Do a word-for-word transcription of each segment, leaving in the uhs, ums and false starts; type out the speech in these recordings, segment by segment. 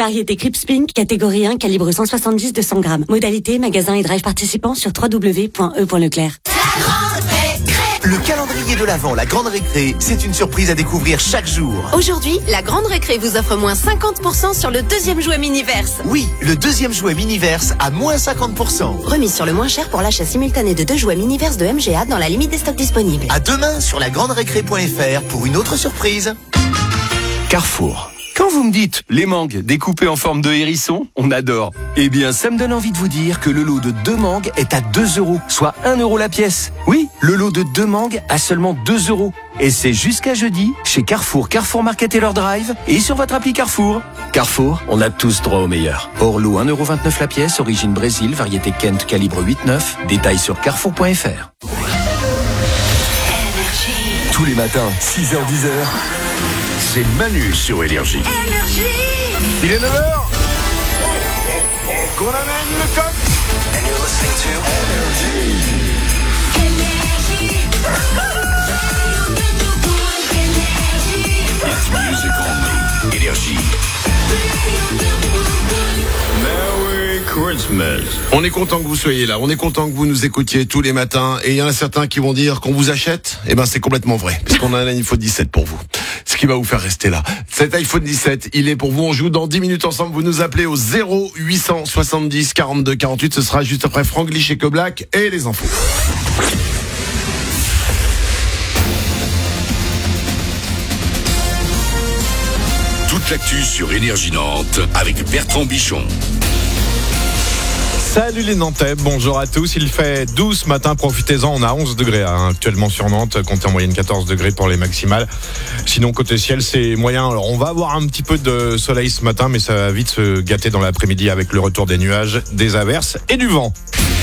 Variété Crips Pink, catégorie un, calibre cent soixante-dix deux cents grammes. Modalité, magasin et drive participants sur w w w point e point leclerc. Le calendrier de l'Avent, la Grande Récré, c'est une surprise à découvrir chaque jour. Aujourd'hui, la Grande Récré vous offre moins cinquante pour cent sur le deuxième jouet Miniverse. Oui, le deuxième jouet Miniverse à moins cinquante pour cent. Remise sur le moins cher pour l'achat simultané de deux jouets Miniverse de M G A dans la limite des stocks disponibles. À demain sur la grande récré point f r pour une autre surprise. Carrefour. Quand vous me dites les mangues découpées en forme de hérisson, on adore. Eh bien, ça me donne envie de vous dire que le lot de deux mangues est à deux euros, soit un euro la pièce. Oui, le lot de deux mangues à seulement deux euros. Et c'est jusqu'à jeudi chez Carrefour, Carrefour Market et leur drive et sur votre appli Carrefour. Carrefour, on a tous droit au meilleur. Hors lot un euro vingt-neuf la pièce, origine Brésil, variété Kent, calibre huit neuf. Détails sur carrefour point f r. Tous les matins, six heures dix heures, c'est Manu sur Énergie. Énergie. Il est neuf heures. Qu'on amène le coq. And you're listening to Énergie. Énergie. It's music only. Énergie. Merry Christmas. On est content que vous soyez là, on est content que vous nous écoutiez tous les matins, et il y en a certains qui vont dire qu'on vous achète. Eh ben c'est complètement vrai, puisqu'on a un iPhone dix-sept pour vous, ce qui va vous faire rester là. Cet iPhone dix-sept, il est pour vous, on joue dans dix minutes ensemble, vous nous appelez au zéro huit cent soixante-dix quarante-deux quarante-huit, ce sera juste après Franglish et Black et les infos. Toute l'actu sur Énergie Nantes avec Bertrand Bichon. Salut les Nantais, bonjour à tous. Il fait douze ce matin, profitez-en. On a onze degrés hein, actuellement sur Nantes, comptez en moyenne quatorze degrés pour les maximales. Sinon côté ciel c'est moyen. Alors on va avoir un petit peu de soleil ce matin, mais ça va vite se gâter dans l'après-midi avec le retour des nuages, des averses et du vent.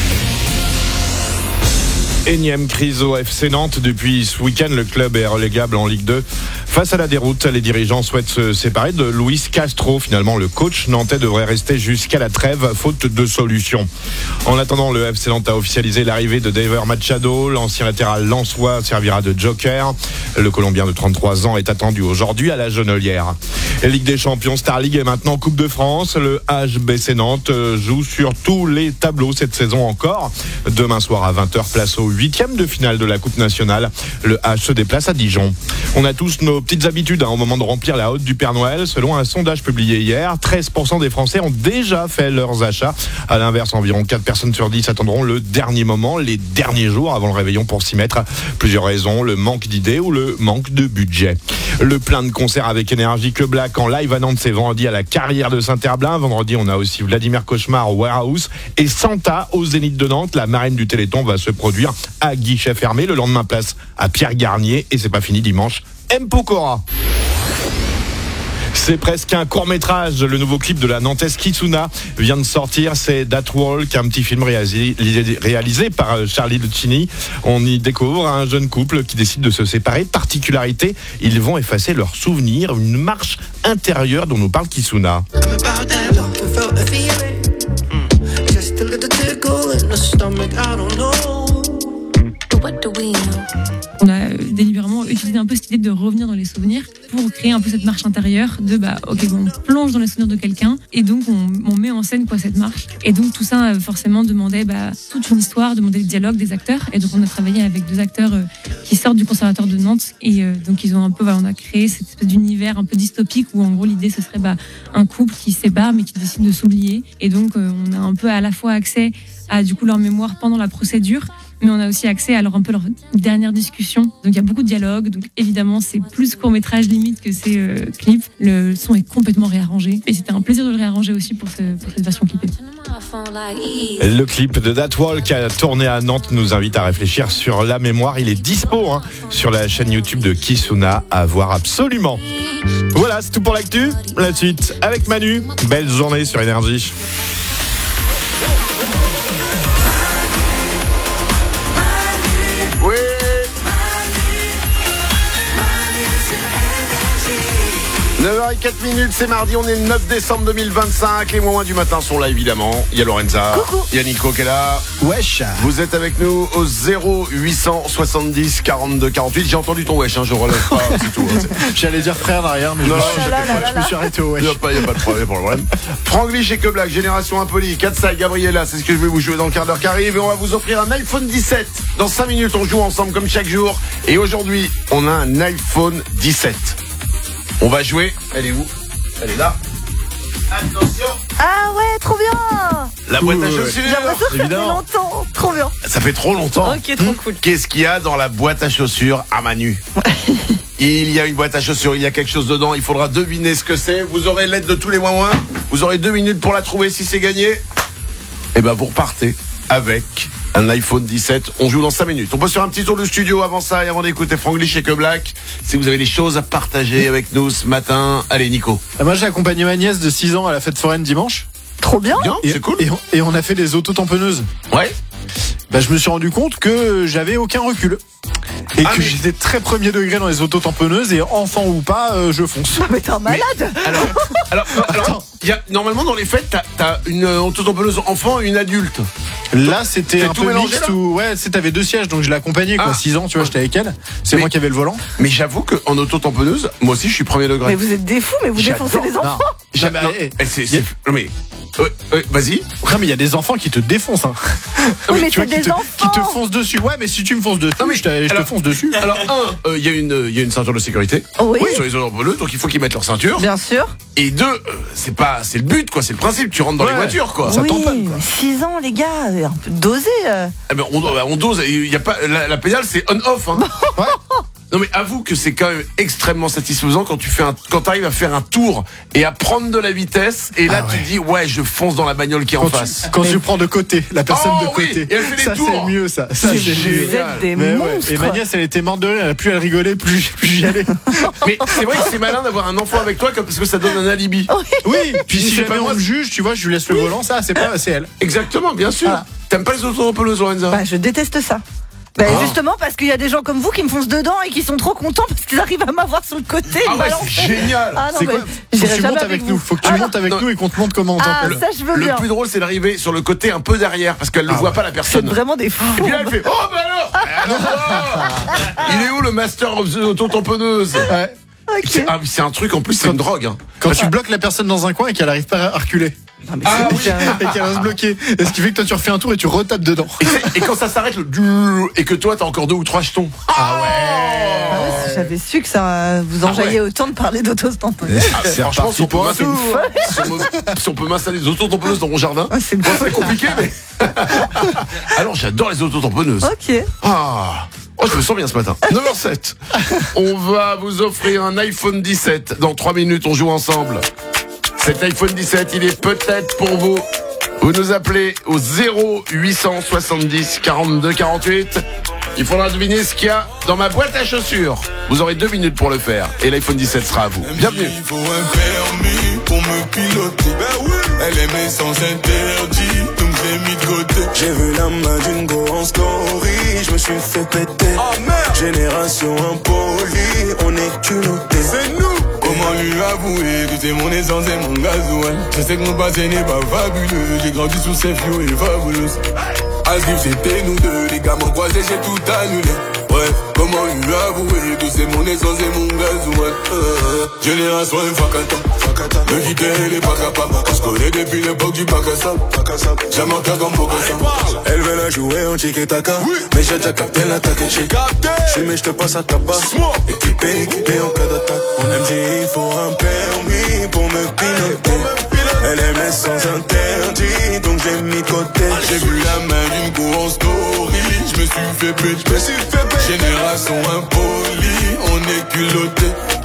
Énième crise au F C Nantes. Depuis ce week-end, le club est relégable en Ligue deux. Face à la déroute, les dirigeants souhaitent se séparer de Luis Castro. Finalement, le coach nantais devrait rester jusqu'à la trêve, faute de solution. En attendant, le F C Nantes a officialisé l'arrivée de Daver Machado. L'ancien latéral lensois servira de joker. Le Colombien de trente-trois ans est attendu aujourd'hui à la Genelière. Ligue des Champions, Star League et maintenant Coupe de France. Le H B C Nantes joue sur tous les tableaux cette saison encore. Demain soir à vingt heures, place au huitième de finale de la Coupe nationale. Le H se déplace à Dijon. On a tous nos petites habitudes hein, au moment de remplir la hotte du Père Noël. Selon un sondage publié hier, treize pour cent des Français ont déjà fait leurs achats. À l'inverse, environ quatre personnes sur dix attendront le dernier moment, les derniers jours avant le réveillon pour s'y mettre. Plusieurs raisons, le manque d'idées ou le manque de budget. Le plein de concerts avec Énergie Club Black en live à Nantes, c'est vendredi à la Carrière de Saint-Herblain. Vendredi, on a aussi Vladimir Cauchemar au Warehouse et Santa au Zénith de Nantes. La marraine du Téléthon va se produire à guichet fermé. Le lendemain, place à Pierre Garnier et c'est pas fini dimanche. M. Pokora. C'est presque un court-métrage. Le nouveau clip de la Nantaise Kitsuna vient de sortir. C'est That Walk, un petit film réalisé, réalisé par Charlie Lucchini. On y découvre un jeune couple qui décide de se séparer. Particularité, ils vont effacer leurs souvenirs. Une marche intérieure dont nous parle Kitsuna. On a délibérément utilisé un peu cette idée de revenir dans les souvenirs pour créer un peu cette marche intérieure de bah ok bon, on plonge dans les souvenirs de quelqu'un et donc on, on met en scène quoi cette marche et donc tout ça forcément demandait bah, toute une histoire, demandait le dialogue des acteurs et donc on a travaillé avec deux acteurs euh, qui sortent du conservatoire de Nantes et euh, donc ils ont un peu voilà, on a créé cette espèce d'univers un peu dystopique où en gros l'idée ce serait bah, un couple qui se sépare mais qui décide de s'oublier et donc euh, on a un peu à la fois accès à du coup leur mémoire pendant la procédure mais on a aussi accès à leur, un peu leur dernière discussion. Donc il y a beaucoup de dialogues, donc évidemment c'est plus court-métrage limite que ces euh, clips. Le son est complètement réarrangé et c'était un plaisir de le réarranger aussi pour, ce, pour cette version clippée. Le clip de That Walk qui a tourné à Nantes nous invite à réfléchir sur la mémoire. Il est dispo hein, sur la chaîne YouTube de Kitsuna à voir absolument. Voilà, c'est tout pour l'actu. La suite avec Manu. Belle journée sur Énergie. neuf heures zéro quatre minutes, c'est mardi, on est le neuf décembre deux mille vingt-cinq. Les moments du matin sont là évidemment. Il y a Lorenza, Coucou. il y a Nico qui est là. Wesh. Vous êtes avec nous au zéro huit cent soixante-dix quarante-deux quarante-huit. J'ai entendu ton wesh, hein, je relève pas, c'est tout. J'allais dire frère derrière, mais je, Non, me, suis, là, là, là, je me suis arrêté au wesh. Il n'y a, pas- y a pas de problème, pas de problème. Franglish et Que Black, Génération Impoli, Katsai, Gabriella, c'est ce que je vais vous jouer dans le quart d'heure qui arrive. Et on va vous offrir un iPhone dix-sept. Dans cinq minutes, on joue ensemble comme chaque jour. Et aujourd'hui, on a un iPhone dix-sept. On va jouer. Elle est où? Elle est là. Attention. Ah ouais, trop bien. La boîte à Ouais, ouais. chaussures. J'ai l'impression que ça fait Évidemment. longtemps. Trop bien. Ça fait trop longtemps. Ok, trop cool. Qu'est-ce qu'il y a dans la boîte à chaussures à Manu? Il y a une boîte à chaussures, il y a quelque chose dedans. Il faudra deviner ce que c'est. Vous aurez l'aide de tous les moins moins. Vous aurez deux minutes pour la trouver. Si c'est gagné, eh ben vous repartez avec un iPhone dix-sept. On joue dans cinq minutes. On passe sur un petit tour de studio avant ça et avant d'écouter Franglish et Que Black. Si vous avez des choses à partager avec nous ce matin, allez Nico. Ah, moi j'ai accompagné ma nièce de six ans à la fête foraine dimanche. Trop bien. Bien, Et, c'est cool. et, on, et on a fait des autotamponneuses. Ouais. Bah, je me suis rendu compte que j'avais aucun recul. Et Ah, que mais- j'étais très premier degré dans les autotamponneuses et enfant ou pas, euh, je fonce. Ah, mais t'es un malade. Alors, alors, alors, il y a, normalement dans les fêtes, t'as, t'as une euh, autotamponneuse enfant et une adulte. Là, c'était C'est un tout peu mélangé, mixte là où, ouais, c'est, t'avais deux sièges, donc je l'accompagnais, quoi. Ah. six ans, tu vois, j'étais avec elle. C'est Mais- moi qui avais le volant. Mais j'avoue qu'en autotamponneuse, moi aussi je suis premier degré. Mais vous êtes des fous, mais vous J'adore. défoncez les enfants. Non. J'a- Non, non, mais, eh, c'est, y a- c'est- mais, ouais, ouais, vas-y. Ouais, mais il y a des enfants qui te défoncent, hein. Oui, mais tu vois, c'est qui des te, enfants. qui te foncent dessus. Ouais, mais si tu me fonces dessus, Non, mais- je, te- je alors- te fonce dessus. Alors un, euh, il y a une, il y a une ceinture de sécurité. Oui. Sur les autotamponneuses, donc il faut qu'ils mettent leur ceinture. Bien sûr. Et deux, euh, c'est pas, c'est le but quoi, c'est le principe. Tu rentres dans Ouais. les voitures quoi. Ça oui, tamponne, quoi. six ans, les gars, un peu dosé. euh. Eh ben, on, on dose. Il y a pas la, la pédale, c'est on-off. Hein. Ouais. Non mais avoue que c'est quand même extrêmement satisfaisant quand tu fais un, quand t'arrives à faire un tour et à prendre de la vitesse et là Ah tu ouais. dis ouais je fonce dans la bagnole qui est en Quand, face. tu, quand tu prends de côté, la personne Oh, de oui, côté. et elle fait des ça, tours. c'est mieux, ça. Ça, C'est c'est mieux. Vous êtes des Mais ouais. monstres. Et ma nièce, elle était morte de rire, elle a plus elle rigolait, plus, plus j'y allais. Mais c'est vrai que c'est malin d'avoir un enfant avec toi comme- parce que ça donne un alibi. Oui, puis Si si c'est jamais pas on moi, me juge, tu vois, je lui laisse le volant, ça, c'est pas, c'est elle. Exactement, bien sûr. Voilà. T'aimes pas les autotamponneuses, Lorenza? Bah, je déteste ça. Bah, Ah. justement parce qu'il y a des gens comme vous qui me foncent dedans et qui sont trop contents parce qu'ils arrivent à m'avoir sur le côté. Ah me ouais, balancer. c'est génial. Ah non, C'est mais quoi Faut j'irai que tu jamais montes avec vous. nous. Faut que tu Ah, montes avec non. nous et qu'on te montre comment on Ah, t'appelle. ça je veux Le bien. plus drôle, c'est d'arriver sur le côté un peu derrière parce qu'elle ne Ah voit ouais. pas la C'est personne. vraiment des fous. Et puis là, elle fait oh bah alors, Eh, alors, Il est où le master of the autotamponneuse? Ouais. Ok. C'est ah, c'est un truc en plus, c'est une drogue. Hein. Quand tu bloques la personne dans un coin et qu'elle arrive pas à reculer. Ah Et oui. qu'elle- et qu'elle reste bloquée. Et ce qui fait que toi tu refais un tour et tu retapes dedans. Et, c'est- et quand ça s'arrête, le du- et que toi t'as encore deux ou trois jetons. Ah ouais. Ah ouais, si j'avais su que ça euh, vous enjaillait autant de parler d'auto-tamponneuse. Ah, C'est franchement, reparti si on, peut pour un m'installer, tour. si on me- si on peut m'installer des autotamponneuses dans mon jardin, Ah, c'est bon, bon. c'est compliqué, mais. Alors j'adore les autotamponneuses. Ok. Ah. Oh, je me sens bien ce matin. neuf heures zéro sept. On va vous offrir un iPhone dix-sept. Dans trois minutes, on joue ensemble. Cet iPhone dix-sept, il est peut-être pour vous. Vous nous appelez au zéro huit cent soixante-dix quarante-deux quarante-huit. Il faudra deviner ce qu'il y a dans ma boîte à chaussures. Vous aurez deux minutes pour le faire. Et l'iPhone dix-sept sera à vous. Bienvenue. Il faut un permis pour me piloter. Ben oui. Elle aimait sans interdit, donc j'ai mis de côté. J'ai vu la main d'une go en story, je me suis fait péter. Oh merde. Génération impolie, on est culotté. C'est nous. Comment lui avouer que c'est mon essence et mon gasoil. Je sais que mon passé n'est pas fabuleux, j'ai grandi sous ces vieux et fabuleux. Asif c'était nous deux, les gars m'ont croisé, j'ai tout annulé. Ouais, comment lui avouer que c'est mon essence et mon gasoil. euh, Génération infacata, me quitter elle est pas capable. On se connaît depuis l'époque du bac à sable. Jamais en comme Bocassa. Elle veut la jouer en tiki-taka, mais j'ai déjà capté l'attaque. J'ai capté, je mais je te passe à tabac. Équipé, équipé en cas d'attaque. En M G il faut un permis pour me piloter. Elle aimait sans interdit, donc j'ai mis de côté. J'ai vu la main d'une go en story, je me suis fait péter. Génération impolie, on est culotté.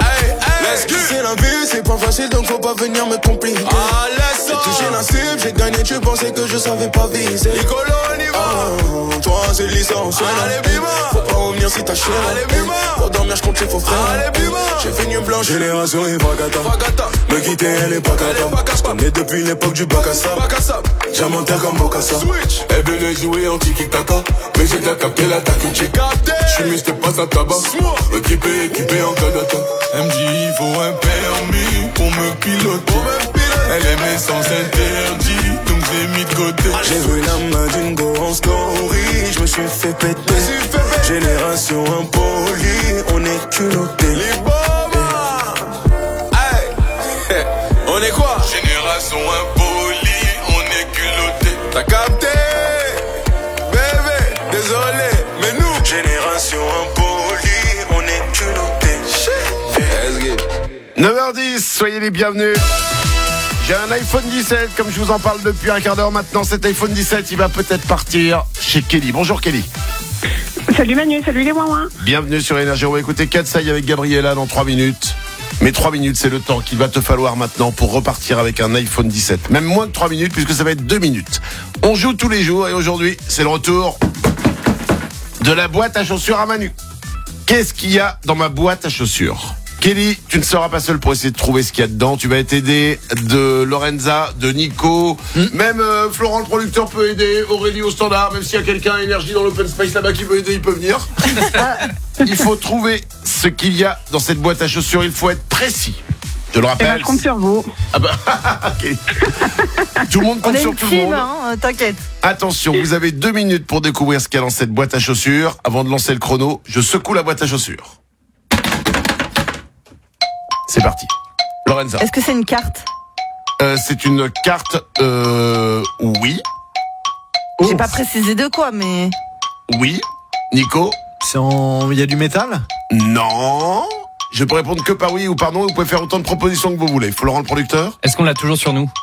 C'est la vie, c'est pas facile, donc faut pas venir me compliquer. Ah, laisse ça. J'ai touché la cible, j'ai gagné, tu pensais que je savais pas viser. Nicolo, on y va. Oh, toi, c'est licence. Allez, bima. Faut pas revenir si t'as chier. Allez, bima. Pour dormir, j'compte les faux frères. Allez, bima. J'ai fait une blanche. Génération et Vagata. Me quitter, elle est pas capable. J'connais depuis l'époque du bac à sable. J'ai monté comme Bocassa. Elle venait jouer en tiki-taka, mais j'ai déjà capté l'attaque. J'ai capté. J'suis mis, j'te passe à tabac. Équipé, équipé en cas d'attaque. M J, il faut faut un permis pour me piloter. Elle aime essence interdit, donc j'ai mis de côté. J'ai vu la main d'une go en story, je me suis fait péter. Génération impolie, on est culotté. Les bombes, hey. On est quoi? Génération impolie, on est culotté. T'as capté? Bébé, désolé, mais nous, génération impolie, on est culotté. neuf heures dix, soyez les bienvenus. J'ai un iPhone dix-sept, comme je vous en parle depuis un quart d'heure maintenant. Cet iPhone dix-sept, il va peut-être partir chez Kelly. Bonjour Kelly. Salut Manu, salut les ouin-ouin. Bienvenue sur Énergie. On va écouter Katsai avec Gabriella dans trois minutes. Mais trois minutes, c'est le temps qu'il va te falloir maintenant pour repartir avec un iPhone dix-sept. Même moins de trois minutes, puisque ça va être deux minutes. On joue tous les jours et aujourd'hui, c'est le retour de la boîte à chaussures à Manu. Qu'est-ce qu'il y a dans ma boîte à chaussures ? Kelly, tu ne seras pas seul pour essayer de trouver ce qu'il y a dedans. Tu vas être aidé de Lorenza, de Nico, mmh. même euh, Florent le producteur peut aider, Aurélie au standard, même s'il y a quelqu'un à Énergie dans l'open space là-bas qui veut aider, il peut venir. Il faut trouver ce qu'il y a dans cette boîte à chaussures, il faut être précis. Je le rappelle. Eh ben, je compte sur vous. Ah bah, okay. Tout le monde compte sur tout le monde. Hein, t'inquiète. Attention, vous avez deux minutes pour découvrir ce qu'il y a dans cette boîte à chaussures. Avant de lancer le chrono, je secoue la boîte à chaussures. C'est parti. Lorenza. Est-ce que c'est une carte? euh, C'est une carte, euh... oui. J'ai oh. pas précisé de quoi, mais... Oui. Nico. C'est en... Il y a du métal? Non. Je peux répondre que par oui ou par non. Vous pouvez faire autant de propositions que vous voulez. Florent le producteur. Est-ce qu'on l'a toujours sur nous?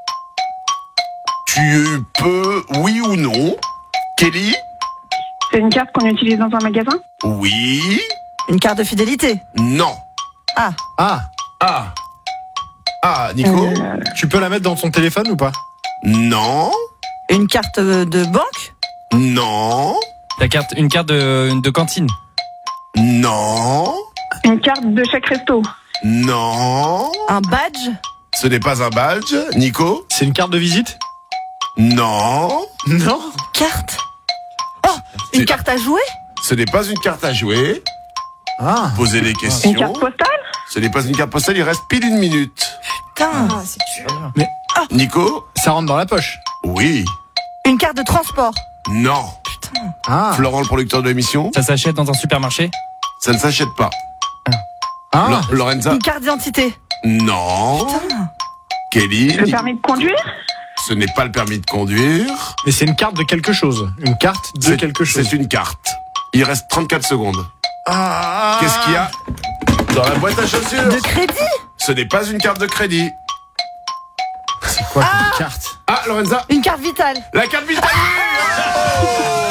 Tu peux, oui ou non. Kelly. C'est une carte qu'on utilise dans un magasin? Oui. Une carte de fidélité? Non. Ah. Ah. Ah. Ah, Nico. Euh... Tu peux la mettre dans ton téléphone ou pas? Non. Une carte de banque? Non. La carte, une carte de, de cantine? Non. Une carte de chèque resto? Non. Un badge? Ce n'est pas un badge. Nico. C'est une carte de visite? Non. Non. Carte? Oh, une C'est... carte à jouer? Ce n'est pas une carte à jouer. Ah. Posez des questions. Une carte postale? Ce n'est pas une carte postale, il reste pile une minute. Putain, ah, c'est dur. Mais ah. Nico? Ça rentre dans la poche? Oui. Une carte de transport? Non. Putain. Ah. Florent, le producteur de l'émission? Ça s'achète dans un supermarché? Ça ne s'achète pas. Ah. L- Lorenza? Une carte d'identité? Non. Putain. Kelly? Le permis de conduire? Ce n'est pas le permis de conduire. Mais c'est une carte de quelque chose. Une carte de c'est, quelque chose. C'est une carte. Il reste trente-quatre secondes. Ah. Qu'est-ce qu'il y a dans la boîte à chaussures? De crédit? Ce n'est pas une carte de crédit. C'est quoi ah. une carte? Ah, Lorenza? Une carte vitale? La carte vitale! Ah.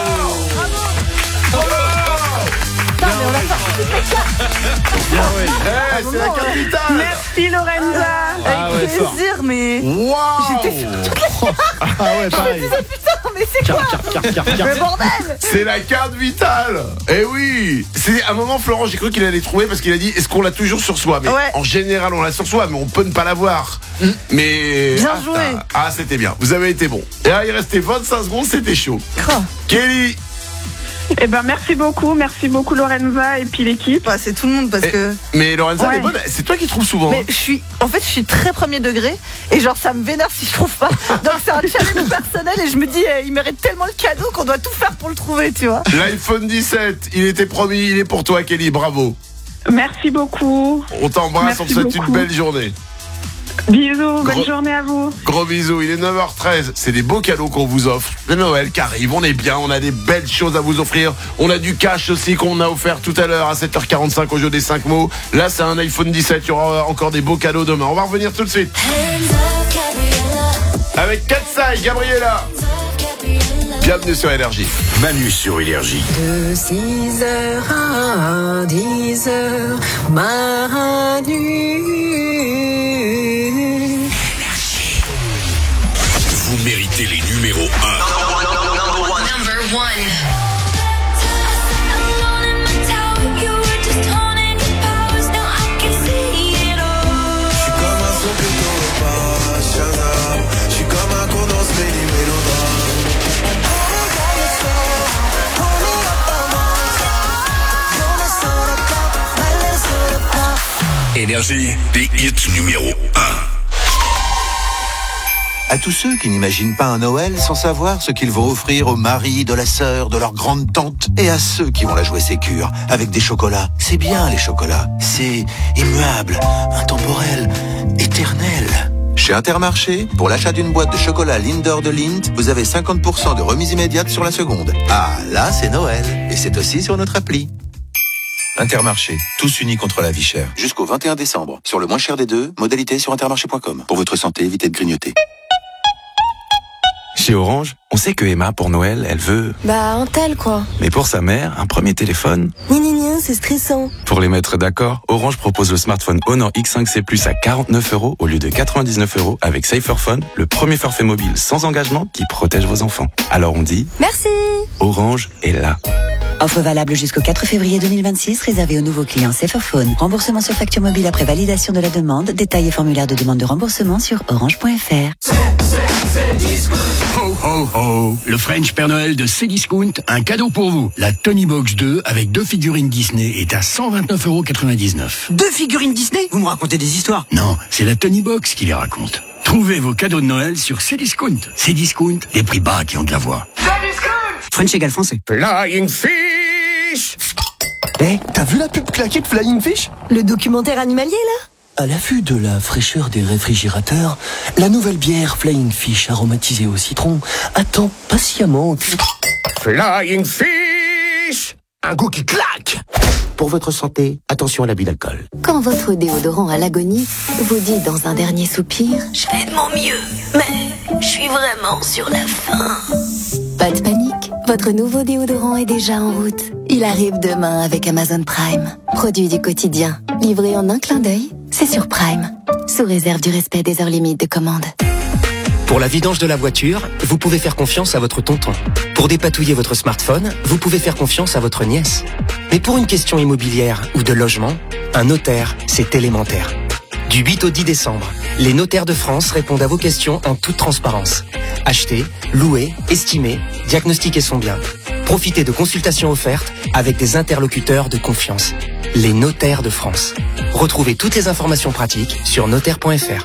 Putain, mais on a sorti toutes les cartes. Bien oui. Hey, c'est la carte vitale. Merci Lorenza. Ah, avec ouais, plaisir, fort. Mais wow. J'étais sur toutes les cartes. Ah ouais, pareil. Je me disais putain, mais c'est carte, quoi carte, carte, carte, carte. Mais bordel. C'est la carte vitale. Eh oui. C'est à un moment, Florent, j'ai cru qu'il allait trouver parce qu'il a dit est-ce qu'on l'a toujours sur soi? Mais ouais. En général, on l'a sur soi, mais on peut ne pas l'avoir. Mm. Mais bien ah, joué. Ah, ah, c'était bien. Vous avez été bon. Et là, il restait vingt-cinq secondes, c'était chaud. Oh. Kelly. Eh ben merci beaucoup, merci beaucoup Lorenza et puis l'équipe. Ouais, c'est tout le monde parce et, que. Mais Lorenza, ouais. elle est bonne. C'est toi qui trouves souvent. Mais je suis, en fait, je suis très premier degré et genre ça me vénère si je trouve pas. Donc c'est un challenge personnel et je me dis, eh, il mérite tellement le cadeau qu'on doit tout faire pour le trouver, tu vois. L'iPhone dix-sept, il était promis, il est pour toi, Kelly. Bravo. Merci beaucoup. On t'embrasse, merci on te souhaite beaucoup. une belle journée. Bisous, bonne Gros, journée à vous. Gros bisous, il est neuf heures treize. C'est des beaux cadeaux qu'on vous offre. Le Noël qui arrive, on est bien, on a des belles choses à vous offrir. On a du cash aussi qu'on a offert tout à l'heure à sept heures quarante-cinq au jeu des cinq mots. Là, c'est un iPhone dix-sept, il y aura encore des beaux cadeaux demain. On va revenir tout de suite. Avec Katsai, Gabriella. Bienvenue sur Énergie. Manu sur Énergie. De six heures à dix heures, Manu. Vous méritez les numéros un. Number one. Énergie. Énergie, les hits numéro un. À tous ceux qui n'imaginent pas un Noël sans savoir ce qu'ils vont offrir au mari de la sœur de leur grande tante, et à ceux qui vont la jouer sécure avec des chocolats. C'est bien les chocolats, c'est immuable, intemporel, éternel. Chez Intermarché, pour l'achat d'une boîte de chocolat Linder de Lindt, vous avez cinquante pour cent de remise immédiate sur la seconde. Ah, là c'est Noël, et c'est aussi sur notre appli. Intermarché, tous unis contre la vie chère. Jusqu'au vingt et un décembre. Sur le moins cher des deux, modalité sur intermarché point com. Pour votre santé, évitez de grignoter. Chez Orange, on sait que Emma, pour Noël, elle veut... Bah, un tel, quoi. Mais pour sa mère, un premier téléphone. Ni ni ni, c'est stressant. Pour les mettre d'accord, Orange propose le smartphone Honor X cinq C Plus à quarante-neuf euros au lieu de quatre-vingt-dix-neuf euros avec Saferphone, le premier forfait mobile sans engagement qui protège vos enfants. Alors on dit... Merci. Orange est là. Offre valable jusqu'au quatre février deux mille vingt-six, réservée aux nouveaux clients Saferphone. Remboursement sur facture mobile après validation de la demande. Détails et formulaire de demande de remboursement sur orange point f r. Ho ho ho, le French Père Noël de Cdiscount, un cadeau pour vous. La Tony Box deux avec deux figurines Disney est à cent vingt-neuf euros quatre-vingt-dix-neuf. Deux figurines Disney? Vous me racontez des histoires? Non, c'est la Tony Box qui les raconte. Trouvez vos cadeaux de Noël sur Cdiscount. Cdiscount, des prix bas qui ont de la voix. French égale français. Flying Fish. Eh, hey, t'as vu la pub claquée de Flying Fish? Le documentaire animalier, là? À la vue de la fraîcheur des réfrigérateurs, la nouvelle bière Flying Fish aromatisée au citron attend patiemment. Flying Fish. Un goût qui claque. Pour votre santé, attention à l'abus d'alcool. Quand votre déodorant à l'agonie vous dit dans un dernier soupir « Je fais de mon mieux, mais je suis vraiment sur la fin ». Pas de panique, votre nouveau déodorant est déjà en route. Il arrive demain avec Amazon Prime. Produit du quotidien, livré en un clin d'œil, c'est sur Prime. Sous réserve du respect des heures limites de commande. Pour la vidange de la voiture, vous pouvez faire confiance à votre tonton. Pour dépatouiller votre smartphone, vous pouvez faire confiance à votre nièce. Mais pour une question immobilière ou de logement, un notaire, c'est élémentaire. Du huit au dix décembre, les notaires de France répondent à vos questions en toute transparence. Acheter, louer, estimer, diagnostiquer son bien. Profitez de consultations offertes avec des interlocuteurs de confiance. Les notaires de France. Retrouvez toutes les informations pratiques sur notaire point f r.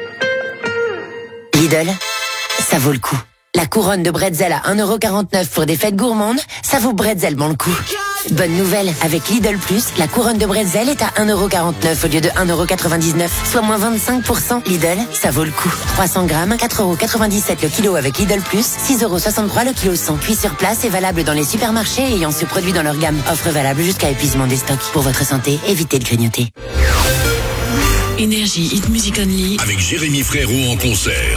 Lidl, ça vaut le coup. La couronne de bretzel à un euro quarante-neuf pour des fêtes gourmandes, ça vaut bretzellement le coup. Bonne nouvelle, avec Lidl Plus, la couronne de bretzel est à un euro quarante-neuf au lieu de un euro quatre-vingt-dix-neuf, soit moins vingt-cinq pour cent. Lidl, ça vaut le coup. trois cents grammes, quatre euros quatre-vingt-dix-sept le kilo avec Lidl Plus, six euros soixante-trois le kilo cent. Cuit sur place et valable dans les supermarchés ayant ce produit dans leur gamme. Offre valable jusqu'à épuisement des stocks. Pour votre santé, évitez de grignoter. Énergie Hit Music Only. Avec Jérémy Frérot en concert.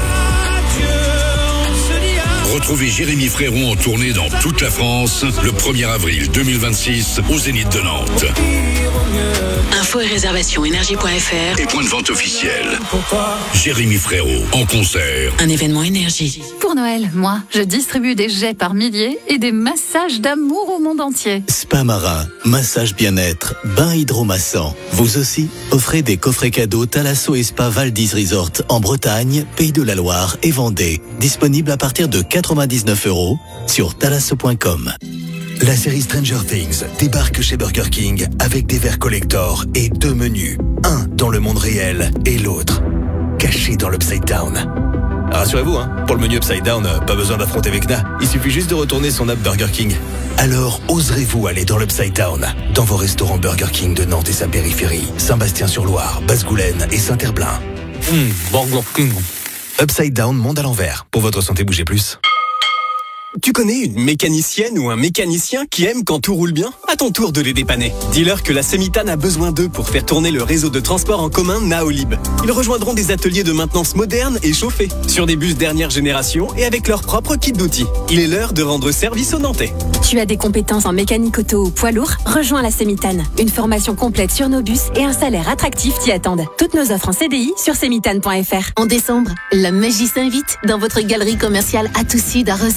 Retrouvez Jérémy Frérot en tournée dans toute la France le premier avril deux mille vingt-six au Zénith de Nantes. Infos et réservations énergie point f r. Et point de vente officiel. Jérémy Frérot en concert. Un événement énergie. Pour Noël, moi, je distribue des jets par milliers et des massages d'amour au monde entier. Spa marin, massage bien-être, bain hydromassant. Vous aussi, offrez des coffrets cadeaux Thalasso et Spa Val d'Is Resort en Bretagne, Pays de la Loire et Vendée. Disponible à partir de quatre-vingt-dix-neuf euros sur thalasso point com. La série Stranger Things débarque chez Burger King avec des verres collector et deux menus. Un dans le monde réel et l'autre caché dans l'Upside Down. Rassurez-vous, hein, pour le menu Upside Down, pas besoin d'affronter Vecna. Il suffit juste de retourner son app Burger King. Alors, oserez-vous aller dans l'Upside Down, dans vos restaurants Burger King de Nantes et sa périphérie, Saint-Bastien-sur-Loire, Basse-Goulaine et Saint-Herblain. Mmh, Burger King. Upside Down, monde à l'envers. Pour votre santé, bougez plus. Tu connais une mécanicienne ou un mécanicien qui aime quand tout roule bien? À ton tour de les dépanner. Dis-leur que la Semitane a besoin d'eux pour faire tourner le réseau de transport en commun Naolib. Ils rejoindront des ateliers de maintenance modernes et chauffés, sur des bus dernière génération et avec leur propre kit d'outils. Il est l'heure de rendre service aux Nantais. Tu as des compétences en mécanique auto ou poids lourd? Rejoins la Semitane. Une formation complète sur nos bus et un salaire attractif t'y attendent. Toutes nos offres en C D I sur semitane point f r. En décembre, la magie s'invite dans votre galerie commerciale à Toussaint à Rezé. Au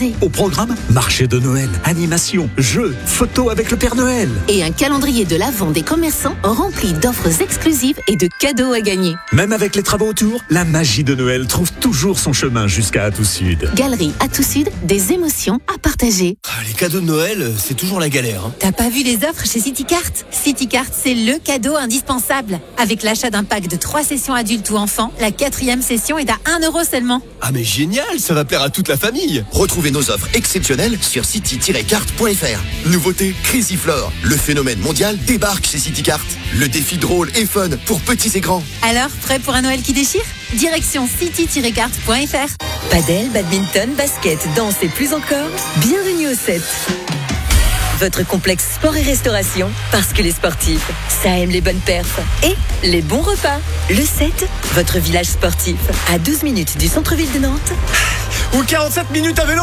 programme, marché de Noël, animation, jeux, photos avec le Père Noël. Et un calendrier de l'Avent des commerçants rempli d'offres exclusives et de cadeaux à gagner. Même avec les travaux autour, la magie de Noël trouve toujours son chemin jusqu'à Atout Sud. Galerie Atout Sud, des émotions à partager. Ah, les cadeaux de Noël, c'est toujours la galère. Hein. T'as pas vu les offres chez CityCart ? CityCart, c'est le cadeau indispensable. Avec l'achat d'un pack de trois sessions adultes ou enfants, la quatrième session est à un euro seulement. Ah mais génial, ça va plaire à toute la famille. Retrouvez nos offres exceptionnelles sur city tiret carte point f r. Nouveauté Crazy Floor, le phénomène mondial débarque chez CityCart. Le défi drôle et fun pour petits et grands. Alors, prêt pour un Noël qui déchire ? Direction city tiret carte point f r. Padel, badminton, basket, danse et plus encore, bienvenue au sept. Votre complexe sport et restauration, parce que les sportifs, ça aime les bonnes perfs et les bons repas. Le sept, votre village sportif, à douze minutes du centre-ville de Nantes. Ou quarante-sept minutes à vélo.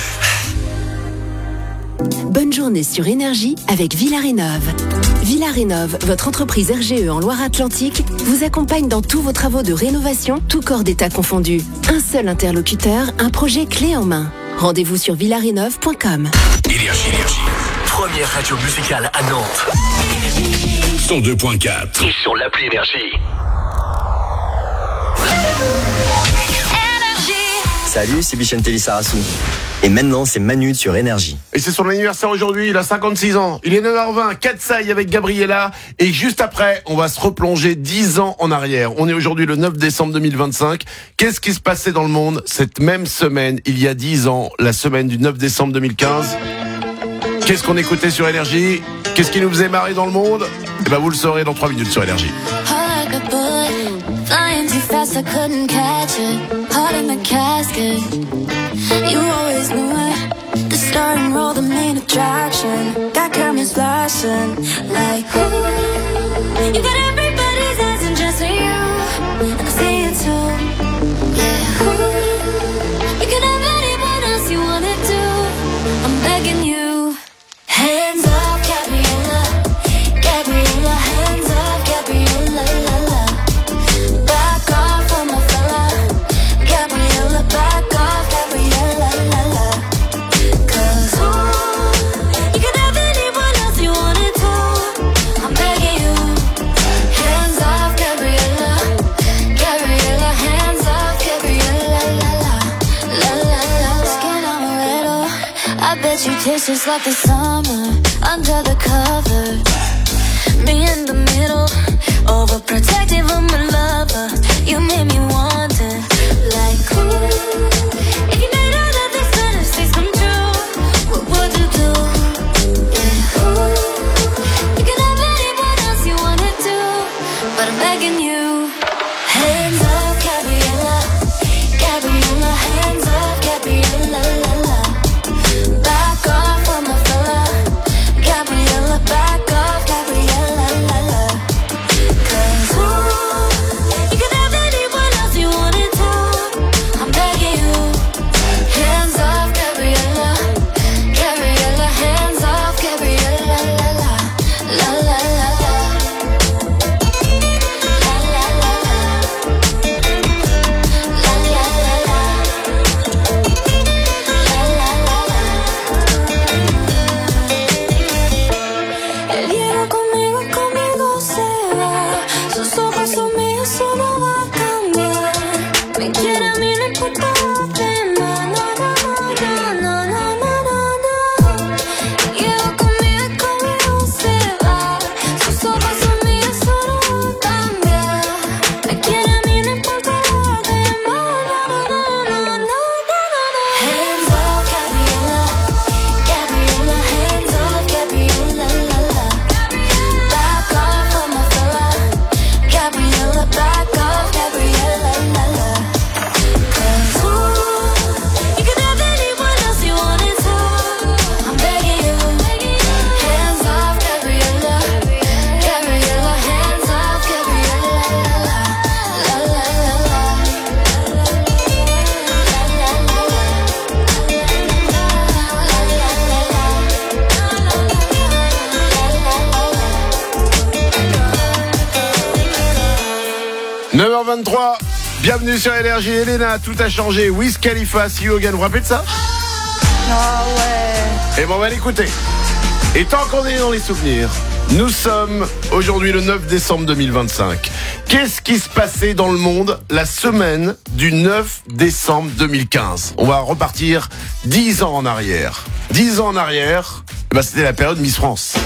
Bonne journée sur Énergie avec Villarénov. Villarénov, votre entreprise R G E en Loire-Atlantique, vous accompagne dans tous vos travaux de rénovation, tout corps d'état confondu. Un seul interlocuteur, un projet clé en main. Rendez-vous sur villarénov point com. Énergie, énergie. Première radio musicale à Nantes. cent deux point quatre. Et sur l'appli Énergie. Salut, c'est Bichente Lissarassou. Et maintenant, c'est Manu sur Énergie. Et c'est son anniversaire aujourd'hui, il a cinquante-six ans. Il est neuf heures vingt, Katsai avec Gabriella. Et juste après, on va se replonger dix ans en arrière. On est aujourd'hui le neuf décembre deux mille vingt-cinq. Qu'est-ce qui se passait dans le monde cette même semaine, il y a dix ans, la semaine du neuf décembre deux mille quinze? Qu'est-ce qu'on écoutait sur Énergie? Qu'est-ce qui nous faisait marrer dans le monde? Et ben vous le saurez dans trois minutes sur Énergie. Flying too fast, I couldn't catch it. Heart in the casket. You always knew it. The star and roll, the main attraction. Got cameras flashing. Like, ooh. You got everybody's eyes and just for you. And I see it too. Yeah, ooh. You can have anyone else you wanna do. I'm begging you. Hands up, Gabriella. Gabriella, hands up, Gabriella, la la. Back off on my fella. Gabriella, back off, Gabriella, la la. Cause ooh, you can have anyone else you wanted to. I'm begging you. Hands off, Gabriella. Gabriella, hands off, Gabriella, la la. La la la. Skin amaretto. I bet you taste just like the summer. Under the cover. Me in the middle, overprotective of my lover. You made me wonder, like, ooh, if you made all of these fantasies come true, what would you do? Yeah, ooh, you can have anyone else you wanna do, but I'm begging you. Hands up, Gabriella, Gabriella, hands up, Gabriella, la la. Back off on my fella, Gabriella, back off, Gabriella, la la. Cause ooh, you can have anyone else you wanted to. I'm begging you. Hands off, Gabriella. Gabriella, hands off, Gabriella, la la. La la la la. La la la la. La la la la. La la la la. El hielo conmigo, conmigo se va. Sus ojos son míos, eso no va a cambiar. Me quiere a mí, no importa lo demás. No, no, no, no, no, no, no. El hielo conmigo, conmigo se va. Sus ojos son míos, eso no va a cambiar. Me quiere a mí, no importa lo demás. No, no, no, no, no, no. Hands up, Gabriella. Gabriella, hands up, Gabriella, la la. Back off on my fella. Gabriella, back off, Gabriella, la la. Cause ooh, you can have anyone else you wanted to. I'm begging you. Hands off, Gabriella. Gabriella, hands off, Gabriella, la la. La la la la. La la la la. neuf heures vingt-trois, bienvenue sur Énergie. Elena, tout a changé. Wiz Khalifa, See You Again, vous vous rappelez de ça? Ah ouais. Et bon, on va l'écouter. Et tant qu'on est dans les souvenirs, nous sommes aujourd'hui le neuf décembre deux mille vingt-cinq. Qu'est-ce qui se passait dans le monde la semaine du neuf décembre deux mille quinze? On va repartir dix ans en arrière. dix ans en arrière, bah, c'était la période Miss France.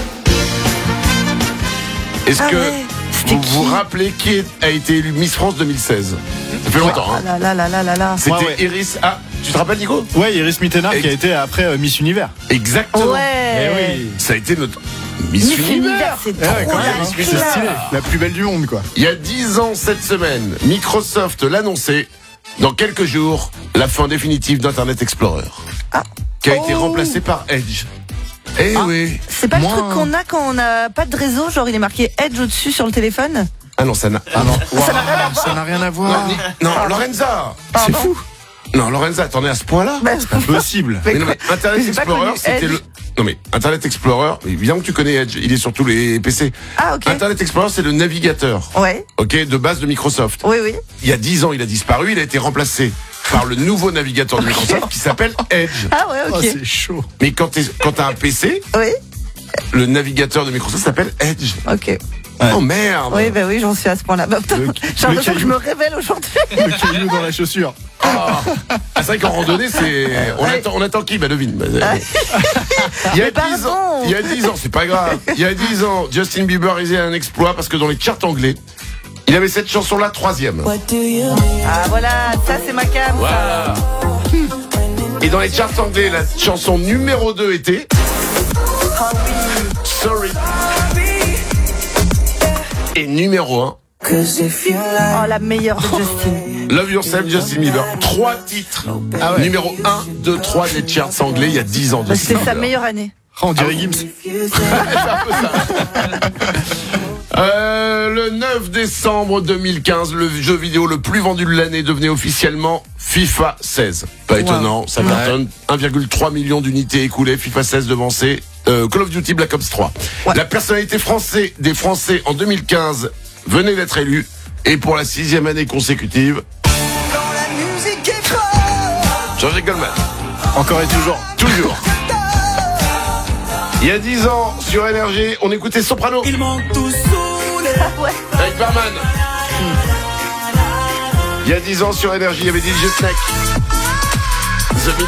Est-ce ah que ouais. vous vous rappelez qui a été élu Miss France deux mille seize? Ça fait longtemps. Hein. Ah là là là là là. C'était ouais, ouais. Iris. Ah, tu te rappelles, Nico? Ouais, Iris Mittenard Ex- qui a été après euh, Miss Univers. Exactement. Ouais. Et oui. Ça a été notre Miss, Miss Univers. Univers, c'est trop ouais, la c'est stylé. La plus belle du monde, quoi. Il y a dix ans cette semaine, Microsoft l'annonçait. Dans quelques jours, la fin définitive d'Internet Explorer, ah. qui a oh. été remplacé par Edge. Eh ah. oui. C'est pas Moi... le truc qu'on a quand on n'a pas de réseau, genre il est marqué Edge au-dessus sur le téléphone? Ah non, ça n'a ah non. wow. ça n'a rien à voir. Ça n'a rien à voir. Non, ni... non Lorenza, Pardon. c'est fou. Non, Lorenza, t'en es à ce point-là? bah, C'est pas possible. Mais non, mais Internet Explorer, c'était le... Non mais, Internet Explorer, évidemment que tu connais Edge, il est sur tous les P C. Ah, ok. Internet Explorer, c'est le navigateur. Ouais. Ok, de base de Microsoft. Oui, oui. Il y a dix ans, il a disparu, il a été remplacé par le nouveau navigateur de Microsoft qui s'appelle Edge. Ah ouais, ok. Oh, c'est chaud. Mais quand t'es, quand t'as un P C, oui. le navigateur de Microsoft s'appelle Edge. Ok. Ouais. Oh merde. Oui, bah oui, j'en suis à ce point-là. Bah, j'ai l'impression que je me révèle aujourd'hui. Le caillou dans la chaussure. Oh. Ah, c'est vrai qu'en randonnée, c'est. On, ouais. attend, on attend qui? Bah, devine. Bah, il y a dix ans. Il y a dix ans, c'est pas grave. Il y a dix ans, Justin Bieber réalisait un exploit parce que dans les charts anglais, il avait cette chanson-là, troisième. Ah, voilà, ça, c'est ma cam. Voilà. Et dans les charts anglais, la chanson numéro deux était. Oh oui. Sorry. Et numéro un. Oh, la meilleure de Justin. Love Yourself, Justin Bieber. Trois titres. Ah ouais. Numéro un, deux, trois des charts anglais il y a dix ans. C'était sa meilleure année. Oh, on dirait Gims. C'est un peu ça. Euh, le neuf décembre deux mille quinze, le jeu vidéo le plus vendu de l'année devenait officiellement FIFA seize. Pas wow. étonnant, ça cartonne. Ouais. un virgule trois million d'unités écoulées. FIFA seize devancé euh, Call of Duty Black Ops trois. Ouais. La personnalité français des Français en deux mille quinze venait d'être élue. Et pour la sixième année consécutive, Jean-Jacques Goldman. Encore et toujours. Toujours. Il y a dix ans, sur Énergie, on écoutait Soprano. Ils m'ont tous saoulé. Ouais. Avec Barman. Il y a dix ans, sur Énergie, il y avait D J Snake. The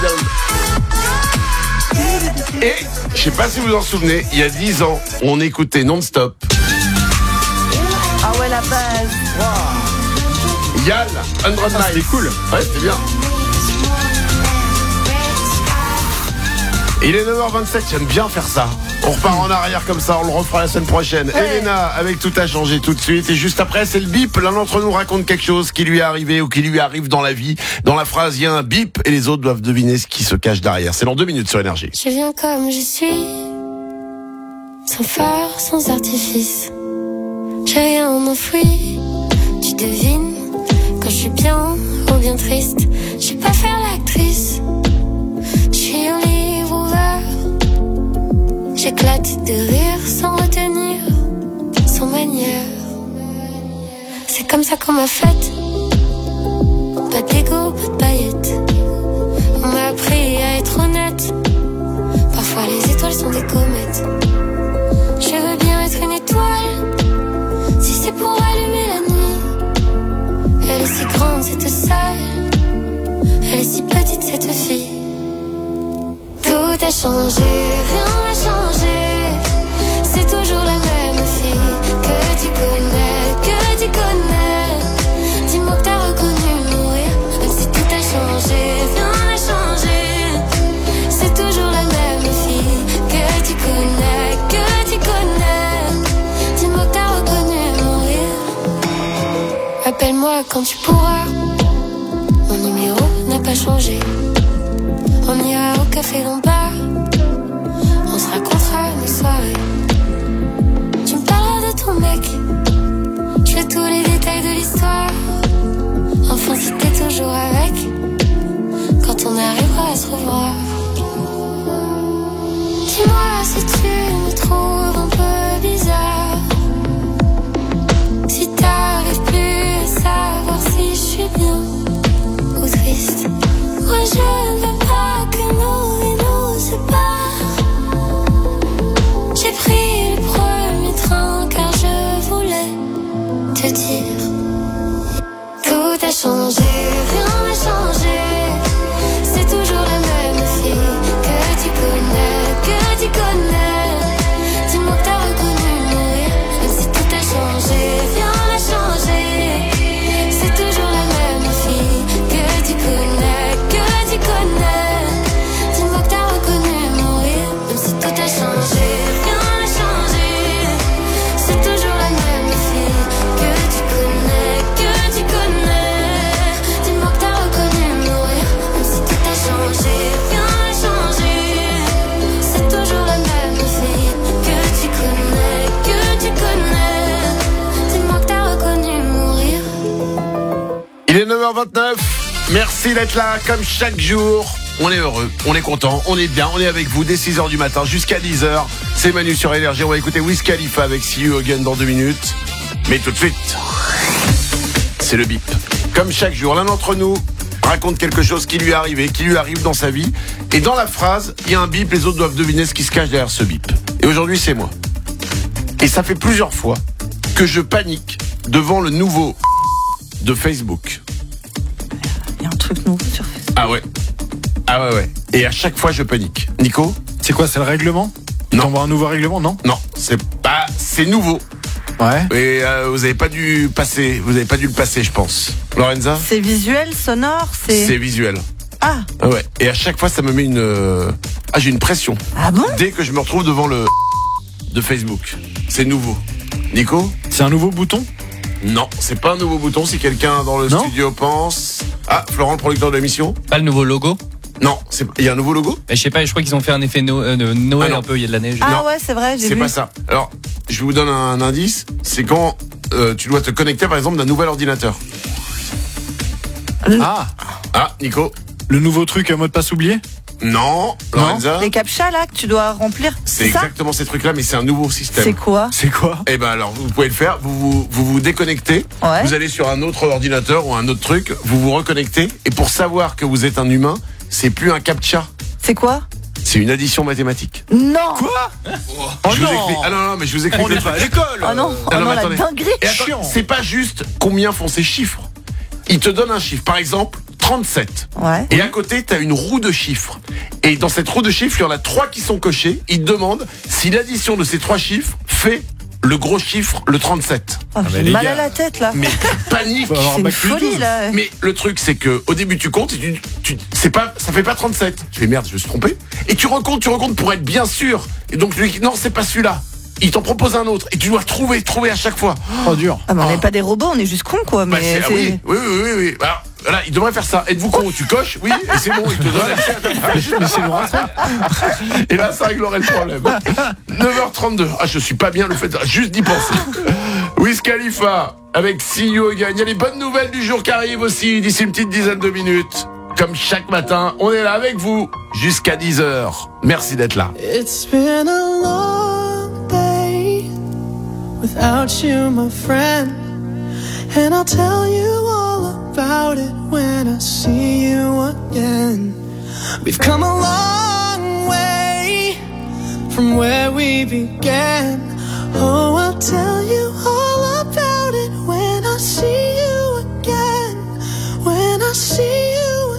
Middle. Et, je sais pas si vous vous en souvenez, il y a dix ans, on écoutait non-stop. Ah ouais, la base. Wow. Yal, Hundred Nights. C'était cool. Ouais, c'était bien. Il est neuf heures vingt-sept, j'aime bien faire ça. On repart en arrière comme ça, on le refera la semaine prochaine. Ouais. Elena, avec Tout a changé tout de suite. Et juste après, c'est le bip. L'un d'entre nous raconte quelque chose qui lui est arrivé ou qui lui arrive dans la vie. Dans la phrase, il y a un bip et les autres doivent deviner ce qui se cache derrière. C'est dans deux minutes sur Énergie. Je viens comme je suis, sans phare, sans artifice. J'ai rien enfoui, tu devines quand je suis bien ou bien triste. Je sais pas faire l'actrice, je suis un livre ouvert. J'éclate de rire sans retenir, sans manière. C'est comme ça qu'on m'a faite, pas d'égo, pas de paillettes. On m'a appris à être honnête, parfois les étoiles sont des comètes. Je veux bien être une étoile, si c'est pour allumer la nuit. Elle est si grande cette salle, elle est si petite cette fille. Tout a changé, rien n'a changé. C'est toujours la même fille que tu connais, que tu connais. Dis-moi que t'as reconnu mon rire, même si tout a changé, rien n'a changé. C'est toujours la même fille que tu connais, que tu connais. Dis-moi que t'as reconnu mon rire. Appelle-moi quand tu pourras, mon numéro n'a pas changé. On ira au café Lombard, on se racontera nos soirées. Tu me parleras de ton mec, je veux tous les détails de l'histoire. Enfin si t'es toujours avec, quand on arrivera à se revoir. Dis-moi si tu me trouves un peu bizarre, si t'arrives plus à savoir si je suis bien ou triste. Moi je ne veux pas que nous et nous heures vingt-neuf. Merci d'être là, comme chaque jour. On est heureux, on est content, on est bien, on est avec vous dès six heures du matin jusqu'à dix heures. C'est Manu sur Énergie. On va écouter Wiz Khalifa avec See You Again dans deux minutes. Mais tout de suite, c'est le bip. Comme chaque jour, l'un d'entre nous raconte quelque chose qui lui est arrivé, qui lui arrive dans sa vie. Et dans la phrase, il y a un bip, les autres doivent deviner ce qui se cache derrière ce bip. Et aujourd'hui, c'est moi. Et ça fait plusieurs fois que je panique devant le nouveau de Facebook. Il y a un truc nouveau sur Facebook. Ah ouais. Ah ouais, ouais. Et à chaque fois, je panique. Nico ? C'est quoi, c'est le règlement ? Non. On voit un nouveau règlement, non ? Non, c'est pas... C'est nouveau. Ouais. Et euh, vous avez pas dû passer, vous avez pas dû le passer, je pense. Lorenza ? C'est visuel, sonore, c'est... C'est visuel. Ah. Ouais. Et à chaque fois, ça me met une... euh, Ah, j'ai une pression. Ah bon ? Dès que je me retrouve devant le... de Facebook. C'est nouveau. Nico ? C'est un nouveau bouton ? Non, c'est pas un nouveau bouton. Si quelqu'un dans le non studio pense... Ah, Florent, le producteur de l'émission ? Pas le nouveau logo ? Non, c'est... il y a un nouveau logo ? Je sais pas, je crois qu'ils ont fait un effet no... euh, Noël ah un peu, il y a de la neige. Ah non, ouais, c'est vrai, j'ai c'est vu. pas ça. Alors, je vous donne un indice. C'est quand euh, tu dois te connecter, par exemple, d'un nouvel ordinateur. Ah. Ah, Nico ? Le nouveau truc à mot de passe oublié ? Non, Lorenza ? Les captcha là que tu dois remplir. C'est C'est ça ? exactement ces trucs-là, mais c'est un nouveau système. C'est quoi ? C'est quoi ? Eh ben alors, vous pouvez le faire. Vous vous, vous, vous déconnectez. Ouais. Vous allez sur un autre ordinateur ou un autre truc. Vous vous reconnectez. Et pour savoir que vous êtes un humain, c'est plus un captcha. C'est quoi ? C'est une addition mathématique. Non. Quoi ? Oh je vous explique. Ah non, non, mais je vous explique. On n'est pas à l'école. Oh non, oh non, la dinguerie. Et attends, c'est pas juste combien font ces chiffres. Il te donne un chiffre. Par exemple, trente-sept. Ouais. Et à côté, tu as une roue de chiffres. Et dans cette roue de chiffres, il y en a trois qui sont cochés. Il te demande si l'addition de ces trois chiffres fait le gros chiffre, le trente-sept. Oh, j'ai mal à la tête là. Mais panique. C'est une folie là. Mais le truc, c'est que au début, tu comptes et tu, tu, c'est pas, ça fait pas trente-sept. Tu fais merde, je me suis trompé. Et tu recomptes, tu recomptes pour être bien sûr. Et donc, tu dis non, c'est pas celui-là. Il t'en propose un autre et tu dois trouver, trouver à chaque fois. Oh dur. Ah, mais on n'est Oh. pas des robots, on est juste cons quoi. Mais Bah, c'est- ah c'est- oui, oui, oui, oui, oui. Alors, voilà, il devrait faire ça. Êtes-vous con ? Tu coches, oui, et c'est bon, il te donne accès à ta page. Mais c'est bon, Et là, ça réglerait le problème. neuf heures trente-deux. Ah, je suis pas bien le fait de juste d'y penser. Wiz Khalifa avec See You Again. Il y a les bonnes nouvelles du jour qui arrivent aussi d'ici une petite dizaine de minutes. Comme chaque matin, on est là avec vous jusqu'à dix heures. Merci d'être là. It's been a long day without you, my friend, and I'll tell you all about it when I see you again. We've come a long way from where we began. Oh, I'll tell you all about it when I see you again. When I see you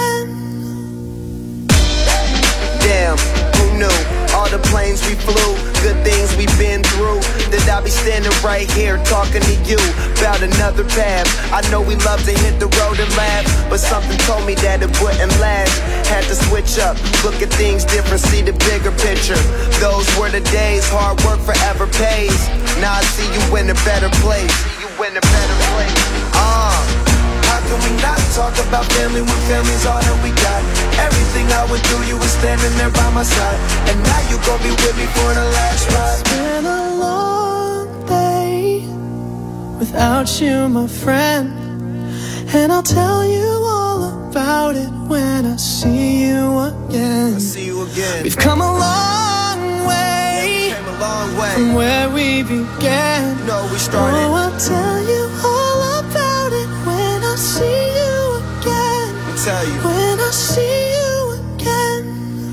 again. Damn, who knew? All the planes we flew, good things we've been through. That I'll be standing right here talking to you about another path. I know we love to hit the road and laugh, but something told me that it wouldn't last. Had to switch up, look at things different, see the bigger picture. Those were the days, hard work forever pays. Now I see you in a better place. You in a better place. Ah. Uh. How can we not talk about family when family's all that we got? Everything I went through, you were standing there by my side. And now you gon' be with me for the last ride. It's been a long day without you, my friend, and I'll tell you all about it when I see you again. I see you again. We've come a long way, yeah, we came a long way from where we began. You know we started. Oh, I'll tell you all about it when I see you again. I'll tell you. When I see you again.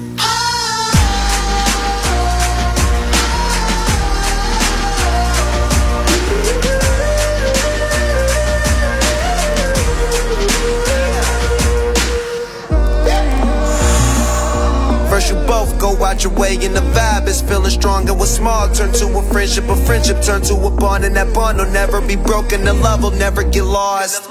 First you both go out your way and the vibe is feeling strong. And what's small turn to a friendship, a friendship turn to a bond, and that bond will never be broken, the love will never get lost.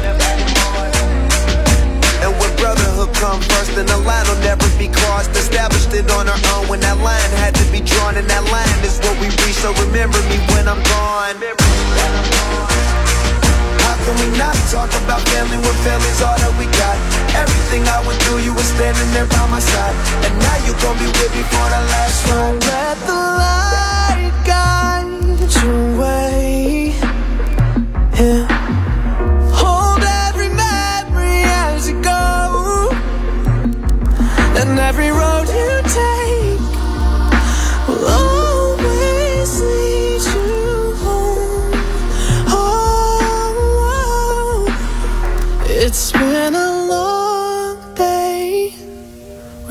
And when brotherhood come first, then the line will never be crossed. Established it on our own when that line had to be drawn, and that line is what we reach. So remember me when I'm gone. How can we not talk about family when family's all that we got? Everything I went through, you were standing there by my side. And now you gon' be with me for the last ride. Let the light guide your way. Yeah. Hold every man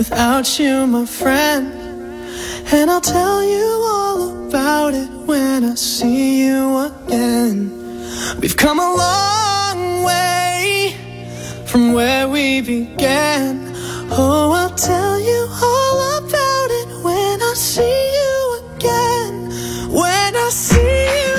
without you, my friend. And I'll tell you all about it when I see you again. We've come a long way from where we began. Oh, I'll tell you all about it when I see you again. When I see you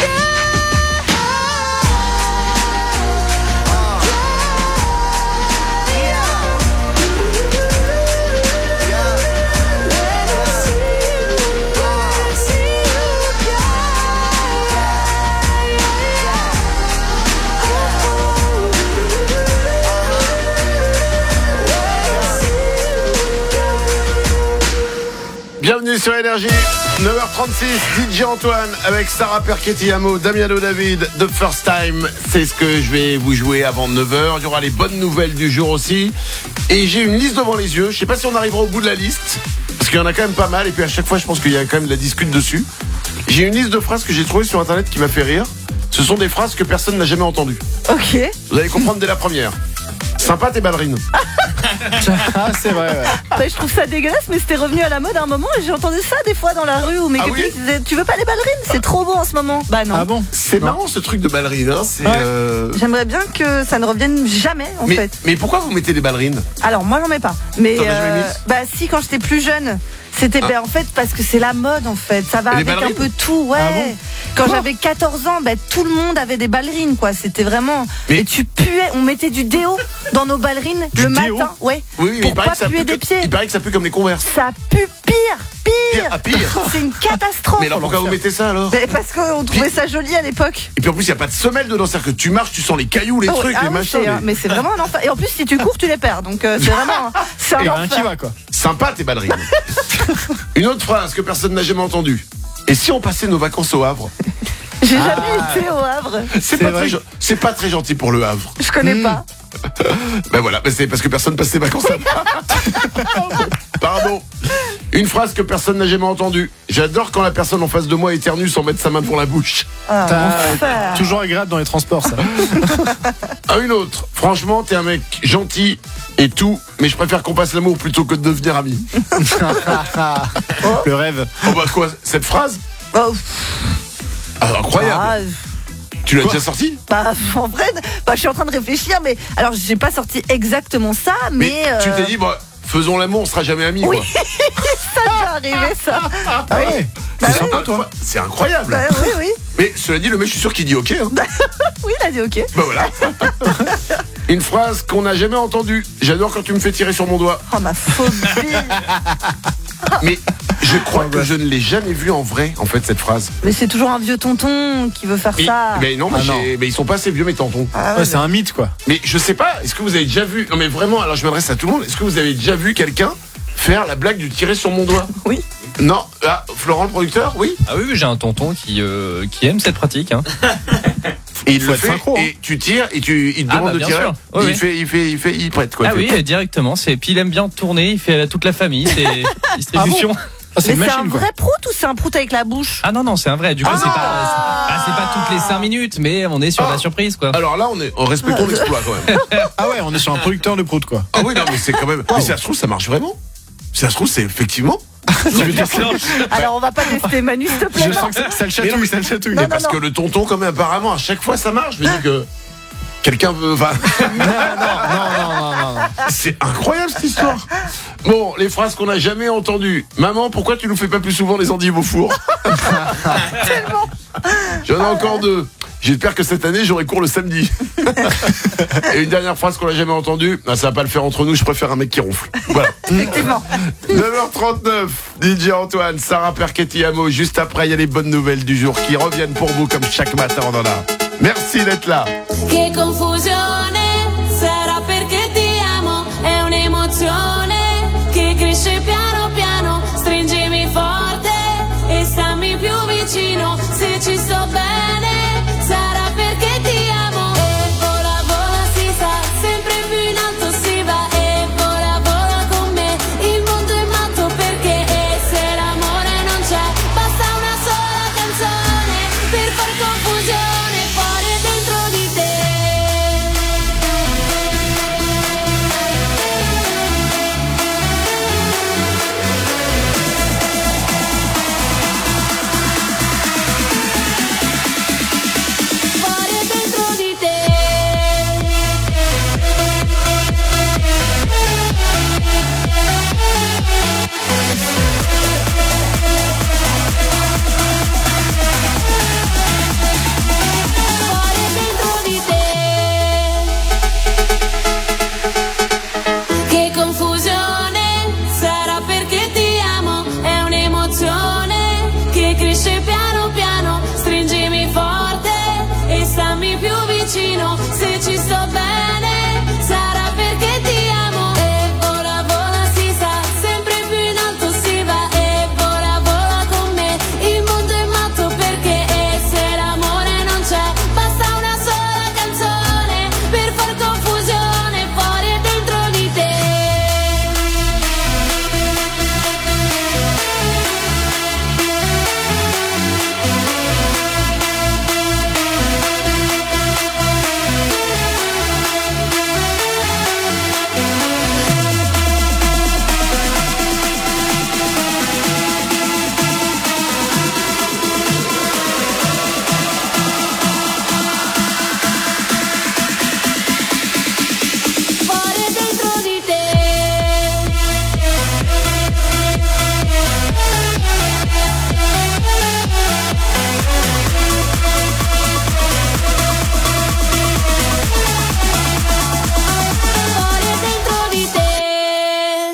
Bienvenue sur Énergie, neuf heures trente-six, D J Antoine avec Sarah Perchetti-Amo, Damiano David, The First Time. C'est ce que je vais vous jouer avant neuf heures. Il y aura les bonnes nouvelles du jour aussi. Et j'ai une liste devant les yeux. Je sais pas si on arrivera au bout de la liste, parce qu'il y en a quand même pas mal. Et puis à chaque fois, je pense qu'il y a quand même de la discute dessus. J'ai une liste de phrases que j'ai trouvées sur Internet qui m'a fait rire. Ce sont des phrases que personne n'a jamais entendues. Ok. Vous allez comprendre dès la première. Sympa tes ballerines. Ah, c'est vrai, ouais. Bah, je trouve ça dégueulasse, mais c'était revenu à la mode à un moment et j'ai entendu ça des fois dans la rue où mes Ah copines oui disaient tu veux pas les ballerines, c'est trop beau en ce moment. Bah non. Ah bon? C'est marrant ce truc de ballerine, hein. C'est, Ouais. euh... J'aimerais bien que ça ne revienne jamais en mais, fait. mais pourquoi vous mettez des ballerines? Alors moi j'en mets pas. Mais T'en as jamais mis bah si, quand j'étais plus jeune. C'était Ah. bah, en fait parce que c'est la mode en fait. Ça va Les avec un ballerines peu tout, ouais. Ah bon Quand Quoi j'avais quatorze ans, bah, tout le monde avait des ballerines quoi. C'était vraiment. Mais- Et tu puais, on mettait du déo dans nos ballerines Du le déo matin, ouais. Oui, oui, mais pour il paraît, pas que ça puer pue des que- pieds. il paraît que ça pue comme les Converse. Ça pue pire, pire. Pire, ah, pire. C'est une catastrophe. Mais alors pourquoi vous mettez ça alors? Mais parce qu'on trouvait ça joli à l'époque. Et puis en plus il n'y a pas de semelle dedans, c'est-à-dire que tu marches, tu sens les cailloux, les Oh, trucs, ah les oui, machins. c'est, euh, les- Mais c'est vraiment un enfer. Et en plus, si tu cours, tu les perds. Donc euh, c'est vraiment. C'est un Et rien enfer. qui va, quoi. Sympa tes ballerines. Une autre phrase que personne n'a jamais entendue. Et si on passait nos vacances au Havre? J'ai Ah. jamais été au Havre. C'est C'est pas, vrai. très, gen- c'est pas très gentil pour le Havre. Je connais Hmm. pas. Ben voilà, ben c'est parce que personne passe ses vacances là-bas. Pardon. Une phrase que personne n'a jamais entendue. J'adore quand la personne en face de moi éternue sans mettre sa main pour la bouche. Ah, Putain, enfer. toujours agréable dans les transports, ça. Ah, une autre. Franchement, t'es un mec gentil et tout, mais je préfère qu'on passe l'amour plutôt que de devenir amis. Le rêve. Oh bah quoi, cette phrase? Oh, Ah, incroyable. ah, Tu l'as Quoi déjà sorti? bah, en vrai, bah, je suis en train de réfléchir, mais alors j'ai pas sorti exactement ça, mais. Mais tu euh, t'es dit, bah, faisons l'amour, on sera jamais amis, Oui. quoi. Ça peut arriver, ça. Ah ouais. Bah C'est oui. sympa, toi. C'est incroyable. Bah, oui, oui. Mais cela dit, le mec, je suis sûr qu'il dit ok. Hein. Oui, il a dit ok. Bah voilà. Une phrase qu'on n'a jamais entendue. J'adore quand tu me fais tirer sur mon doigt. Oh, ma phobie. Mais je crois que je ne l'ai jamais vue en vrai, en fait, cette phrase. Mais c'est toujours un vieux tonton qui veut faire Mais, ça. mais non, mais, Ah non. j'ai- mais ils sont pas assez vieux, mes tontons. Ah, Ouais, c'est un mythe, quoi. Mais je sais pas, est-ce que vous avez déjà vu... Non mais vraiment, alors je m'adresse à tout le monde. Est-ce que vous avez déjà vu quelqu'un faire la blague du tirer sur mon doigt? Oui. Non. Ah, Florent, le producteur, oui. Ah oui, oui, j'ai un tonton qui, euh, qui aime cette pratique. Hein. Et il Faut le être fait, synchro, hein. et tu tires, et tu, il te Ah, demande bah, de bien tirer. sûr. Et Oui, il, oui. fait, il fait, il fait, il prête quoi. Ah Il oui, fait- directement. C'est... Puis il aime bien tourner, il fait à toute la famille, c'est distribution. Ah, c'est Mais une c'est un machine, quoi. vrai prout ou c'est un prout avec la bouche? Ah non, non, c'est un vrai. Du coup, Ah. c'est, pas, c'est, ah, c'est pas toutes les cinq minutes, mais on est sur Ah. la surprise, quoi. Alors là, on est, on respectons l'exploit quand même. Ah ouais, on est sur un producteur de prout, quoi. Ah oui, non, mais c'est quand même. Mais ça se trouve, ça marche vraiment. Si ça se trouve, c'est effectivement. Tu veux dire ça? Alors on va pas tester Manu, s'il te plaît. Je non. sens que ça, ça le chatouille, ça le chatouille. Non, non, Parce non. que le tonton, quand même, apparemment, à chaque fois, ça marche. Je me dis que quelqu'un veut. Enfin, Non, non, non, non, non. c'est incroyable cette histoire. Bon, les phrases qu'on n'a jamais entendues. Maman, pourquoi tu nous fais pas plus souvent les endives au four? Tellement. J'en ai encore deux. J'espère que cette année, j'aurai cours le samedi. Et une dernière phrase qu'on n'a jamais entendue. Ah, ça va pas le faire entre nous, je préfère un mec qui ronfle. Voilà. Effectivement. neuf heures trente-neuf, D J Antoine, Sarah Perchetti-Amo. Juste après, il y a les bonnes nouvelles du jour qui reviennent pour vous comme chaque matin on en a. Merci d'être là. Che confusione, sarà perché ti amo, è un'emozione che cresce piano piano, stringimi forte e stammi più vicino, se ci sto bene, sarà perché ti amo. E vola, vola, si sa, sempre più in alto si va, e vola, vola con me, il mondo è matto perché, e se l'amore non c'è, basta una sola canzone per far confusione fuori e dentro di te.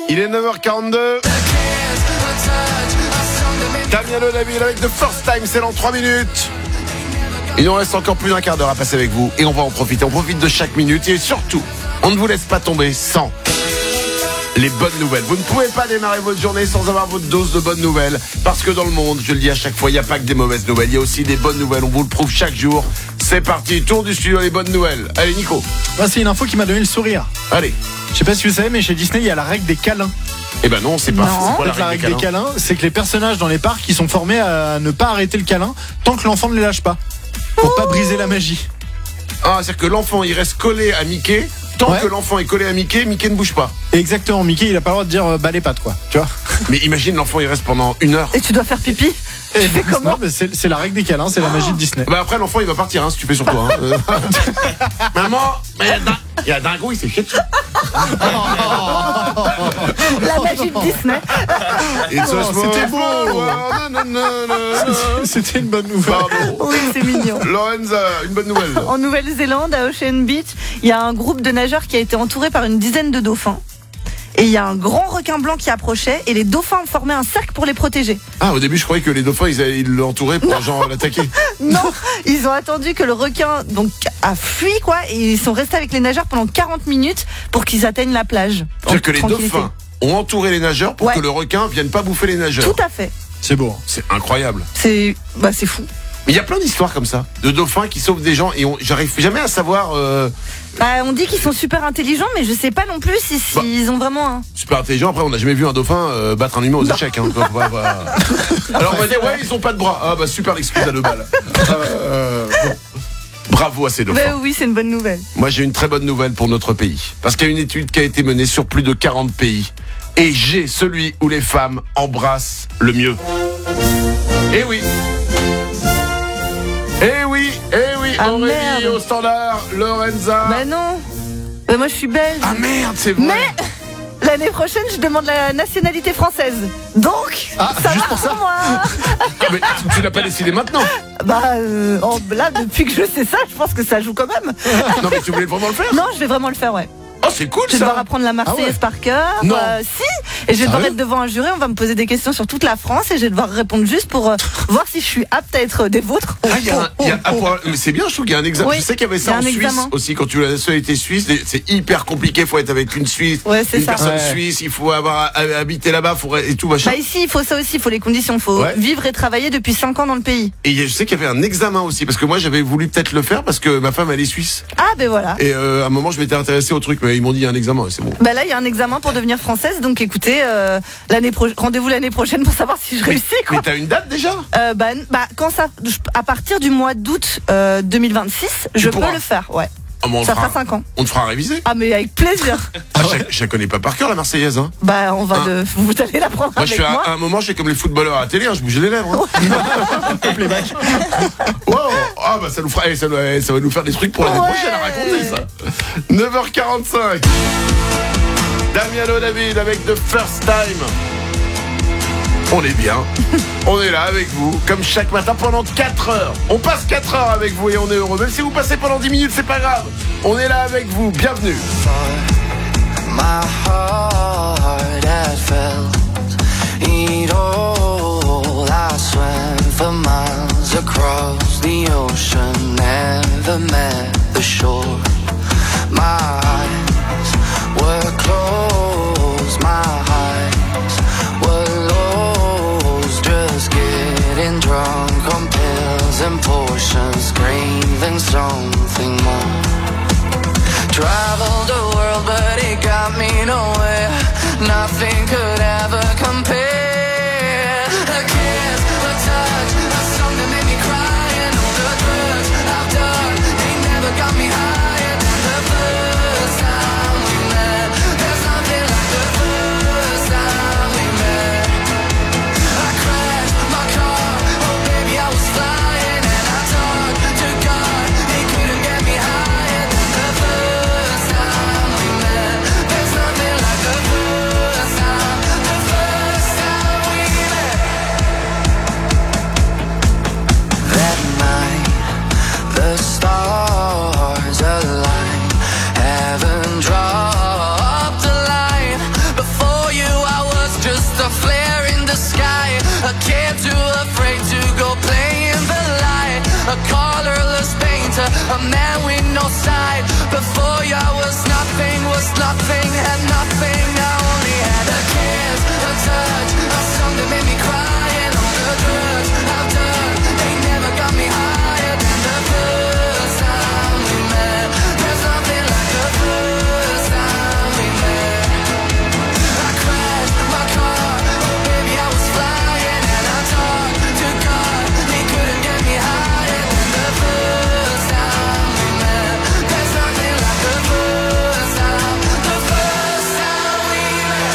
Il est neuf heures quarante-deux. Damiano David avec The First Time, c'est dans trois minutes. Il nous reste encore plus d'un quart d'heure à passer avec vous et on va en profiter. On profite de chaque minute et surtout, on ne vous laisse pas tomber sans les bonnes nouvelles. Vous ne pouvez pas démarrer votre journée sans avoir votre dose de bonnes nouvelles. Parce que dans le monde, je le dis à chaque fois, il n'y a pas que des mauvaises nouvelles. Il y a aussi des bonnes nouvelles. On vous le prouve chaque jour. C'est parti, tour du studio, les bonnes nouvelles. Allez, Nico. Bah, c'est une info qui m'a donné le sourire. Allez. Je sais pas si vous savez, mais chez Disney, il y a la règle des câlins. Eh ben non, c'est pas fou. C'est quoi la règle des câlins, c'est que les personnages dans les parcs, ils sont formés à ne pas arrêter le câlin tant que l'enfant ne les lâche pas. Pour pas briser la magie. Ah, c'est-à-dire que l'enfant, il reste collé à Mickey. Tant ouais. que l'enfant est collé à Mickey, Mickey ne bouge pas. Exactement, Mickey, il a pas le droit de dire euh, bah les pattes, quoi. Tu vois. Mais imagine, l'enfant, il reste pendant une heure. Et tu dois faire pipi. Et ben, comment non, c'est, c'est la règle des câlins, c'est oh. la magie de Disney. Bah après, l'enfant, il va partir, hein, si tu fais sur toi. Hein. Maman, il y a Dingo, il s'est chié dessus. La magie de Disney. Oh, c'était beau. C'était une bonne nouvelle. Pardon. Oui, c'est mignon. Lorenza, une bonne nouvelle. En Nouvelle-Zélande, à Ocean Beach, il y a un groupe de nageurs qui a été entouré par une dizaine de dauphins. Et il y a un grand requin blanc qui approchait et les dauphins ont formé un cercle pour les protéger. Ah, au début, je croyais que les dauphins, ils, ils l'entouraient pour non. genre l'attaquer. Non, ils ont attendu que le requin donc a fui, quoi, et ils sont restés avec les nageurs pendant quarante minutes pour qu'ils atteignent la plage. C'est-à-dire que les dauphins ont entouré les nageurs pour ouais. que le requin vienne pas bouffer les nageurs. Tout à fait. C'est beau. C'est incroyable. C'est, bah, c'est fou. Mais il y a plein d'histoires comme ça, de dauphins qui sauvent des gens et on, j'arrive jamais à savoir... Euh... Bah, on dit qu'ils sont super intelligents, mais je sais pas non plus si, si bah, ils ont vraiment un... Super intelligents, après on n'a jamais vu un dauphin euh, battre un humain aux non. échecs. Hein. bah, bah. Alors on va dire, ouais, ils ont pas de bras. Ah bah super l'excuse à deux balles. Euh, bon. Bravo à ces dauphins. Bah, oui, c'est une bonne nouvelle. Moi j'ai une très bonne nouvelle pour notre pays. Parce qu'il y a une étude qui a été menée sur plus de quarante pays. Et j'ai celui où les femmes embrassent le mieux. Eh oui. Eh oui, eh oui, ah, Aurélie au standard, Lorenza. Bah non, bah moi je suis belge. Ah merde, c'est vrai. Mais l'année prochaine, je demande la nationalité française. Donc, ah, ça juste va pour ça. pour moi. Mais tu, tu l'as pas décidé maintenant. Bah euh, oh, là, depuis que je sais ça, je pense que ça joue quand même. Non mais tu voulais vraiment le faire? Non, je vais vraiment le faire, ouais. Oh, c'est cool je ça. Je vais devoir apprendre la Marseillaise ah ouais. par cœur. Non. Euh, si. Et je vais devoir être devant un jury. On va me poser des questions sur toute la France et je vais devoir répondre juste pour euh, voir si je suis apte à être des vôtres. Ah, y a un, y a, oh, oh. Mais c'est bien, je trouve qu'il y a un examen. Oui, je sais qu'il y avait ça en Suisse examen. aussi quand tu as la nationalité suisse. C'est hyper compliqué. Il faut être avec une Suisse, ouais, une ça. personne ouais. suisse. Il faut avoir habité là-bas, faut et tout machin. Bah ici, il faut ça aussi. Il faut les conditions. Il faut ouais. vivre et travailler depuis cinq ans dans le pays. Et je sais qu'il y avait un examen aussi parce que moi j'avais voulu peut-être le faire parce que ma femme elle est suisse. Ah ben voilà. Et euh, à un moment je m'étais intéressé au truc, mais ils m'ont dit il y a un examen. C'est bon. Bah là, il y a un examen pour devenir française, donc écoutez, euh, l'année pro- rendez-vous l'année prochaine pour savoir si je mais, réussis. Quoi. Mais t'as une date déjà euh, bah, bah, quand ça, à partir du mois d'août euh, deux mille vingt-six, tu je pourras. peux le faire, ouais. Ah bon, ça fera, fera cinq ans. On te fera réviser. Ah mais avec plaisir. Ah, je, je la connais pas par cœur la Marseillaise. Hein. Bah on va hein. de, vous allez la prendre moi, avec je fais moi. À un moment, j'étais comme les footballeurs à la télé, hein, je bougeais les lèvres. Hein. les mecs. Wow. Ah bah ça nous fera, ça, ça va nous faire des trucs pour l'année ouais. prochaine à raconter ça. neuf heures quarante-cinq. Damiano David avec The First Time. On est bien. On est là avec vous, comme chaque matin pendant quatre heures. On passe quatre heures avec vous et on est heureux. Même si vous passez pendant dix minutes, c'est pas grave. On est là avec vous. Bienvenue. My heart has felt it all. I swam for miles across the ocean, never met the shore. My eyes were closed, my eyes were lost, just getting drunk on pills and potions, craving something more. Traveled the world but it got me nowhere, nothing could ever compare. A kiss, a touch, a song that made me cry, and all the drugs I've done ain't never got me higher than the first time we met. There's nothing like the first time we met. I crashed my car, oh baby I was flying, and I talked to God, he couldn't get me higher than the first time we met. There's nothing like the first time, the first time. to a man with no sight. Before you I was nothing, was nothing, had nothing. I only had a kiss, a touch, a song that made me cry. And all the drugs I've done, they never got me higher than the first time we met. There's nothing like the first time we met. I crashed my car, oh baby I was flying. And I talked to God, he couldn't get me higher than the first time we met. There's nothing like the first time, the first time we met.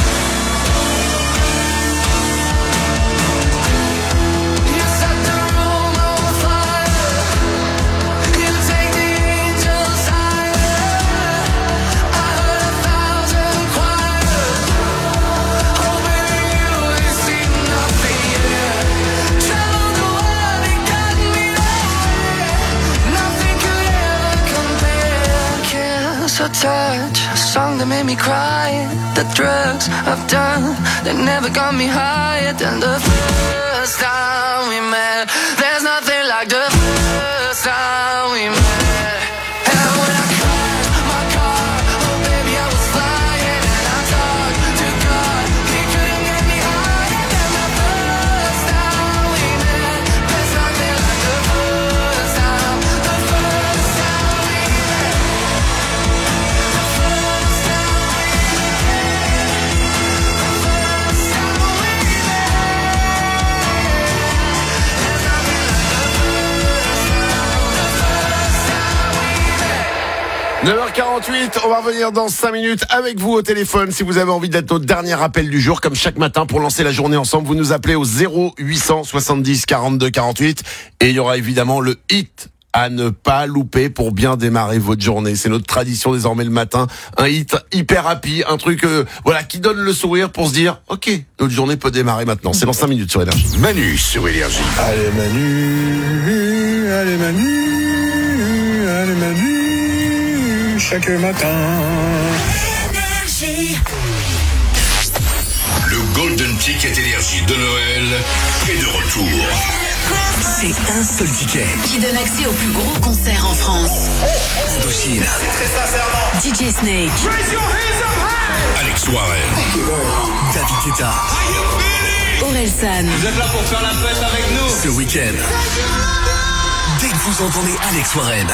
You set the room on fire, you take the angels higher. I heard a thousand choirs, oh baby you ain't seen nothing yet. Traveled the world and got me there, nothing could ever compare. Kiss, a touch, a song that made me cry. The drugs I've done, they never got me higher than the first time we met. There's nothing like the first time we met. And when I crashed my car, oh baby I was flying. And I talked to God, he couldn't get me higher than the first time we met. There's nothing like the first time, the first time we met. The first time we met. The first time we met. There's nothing like the first time, the first time we met. neuf heures quarante-huit, on va revenir dans cinq minutes avec vous au téléphone. Si vous avez envie d'être notre dernier appel du jour, comme chaque matin pour lancer la journée ensemble, vous nous appelez au zéro huit cent soixante-dix quarante-deux quarante-huit et il y aura évidemment le hit à ne pas louper pour bien démarrer votre journée. C'est notre tradition désormais le matin. Un hit hyper happy, un truc euh, voilà qui donne le sourire pour se dire ok, notre journée peut démarrer maintenant. C'est dans cinq minutes sur Énergie. Manu sur Énergie. Allez Manu, allez Manu, allez Manu, chaque matin. Le Golden Ticket Énergie de Noël est de retour. C'est un seul ticket. Qui donne accès aux plus gros concerts en France. Indochine. D J Snake. Alex Warren. David Guetta. Orelsan. Vous êtes là pour faire la fête avec nous. Ce week-end. Dès que vous entendez Alex Warren.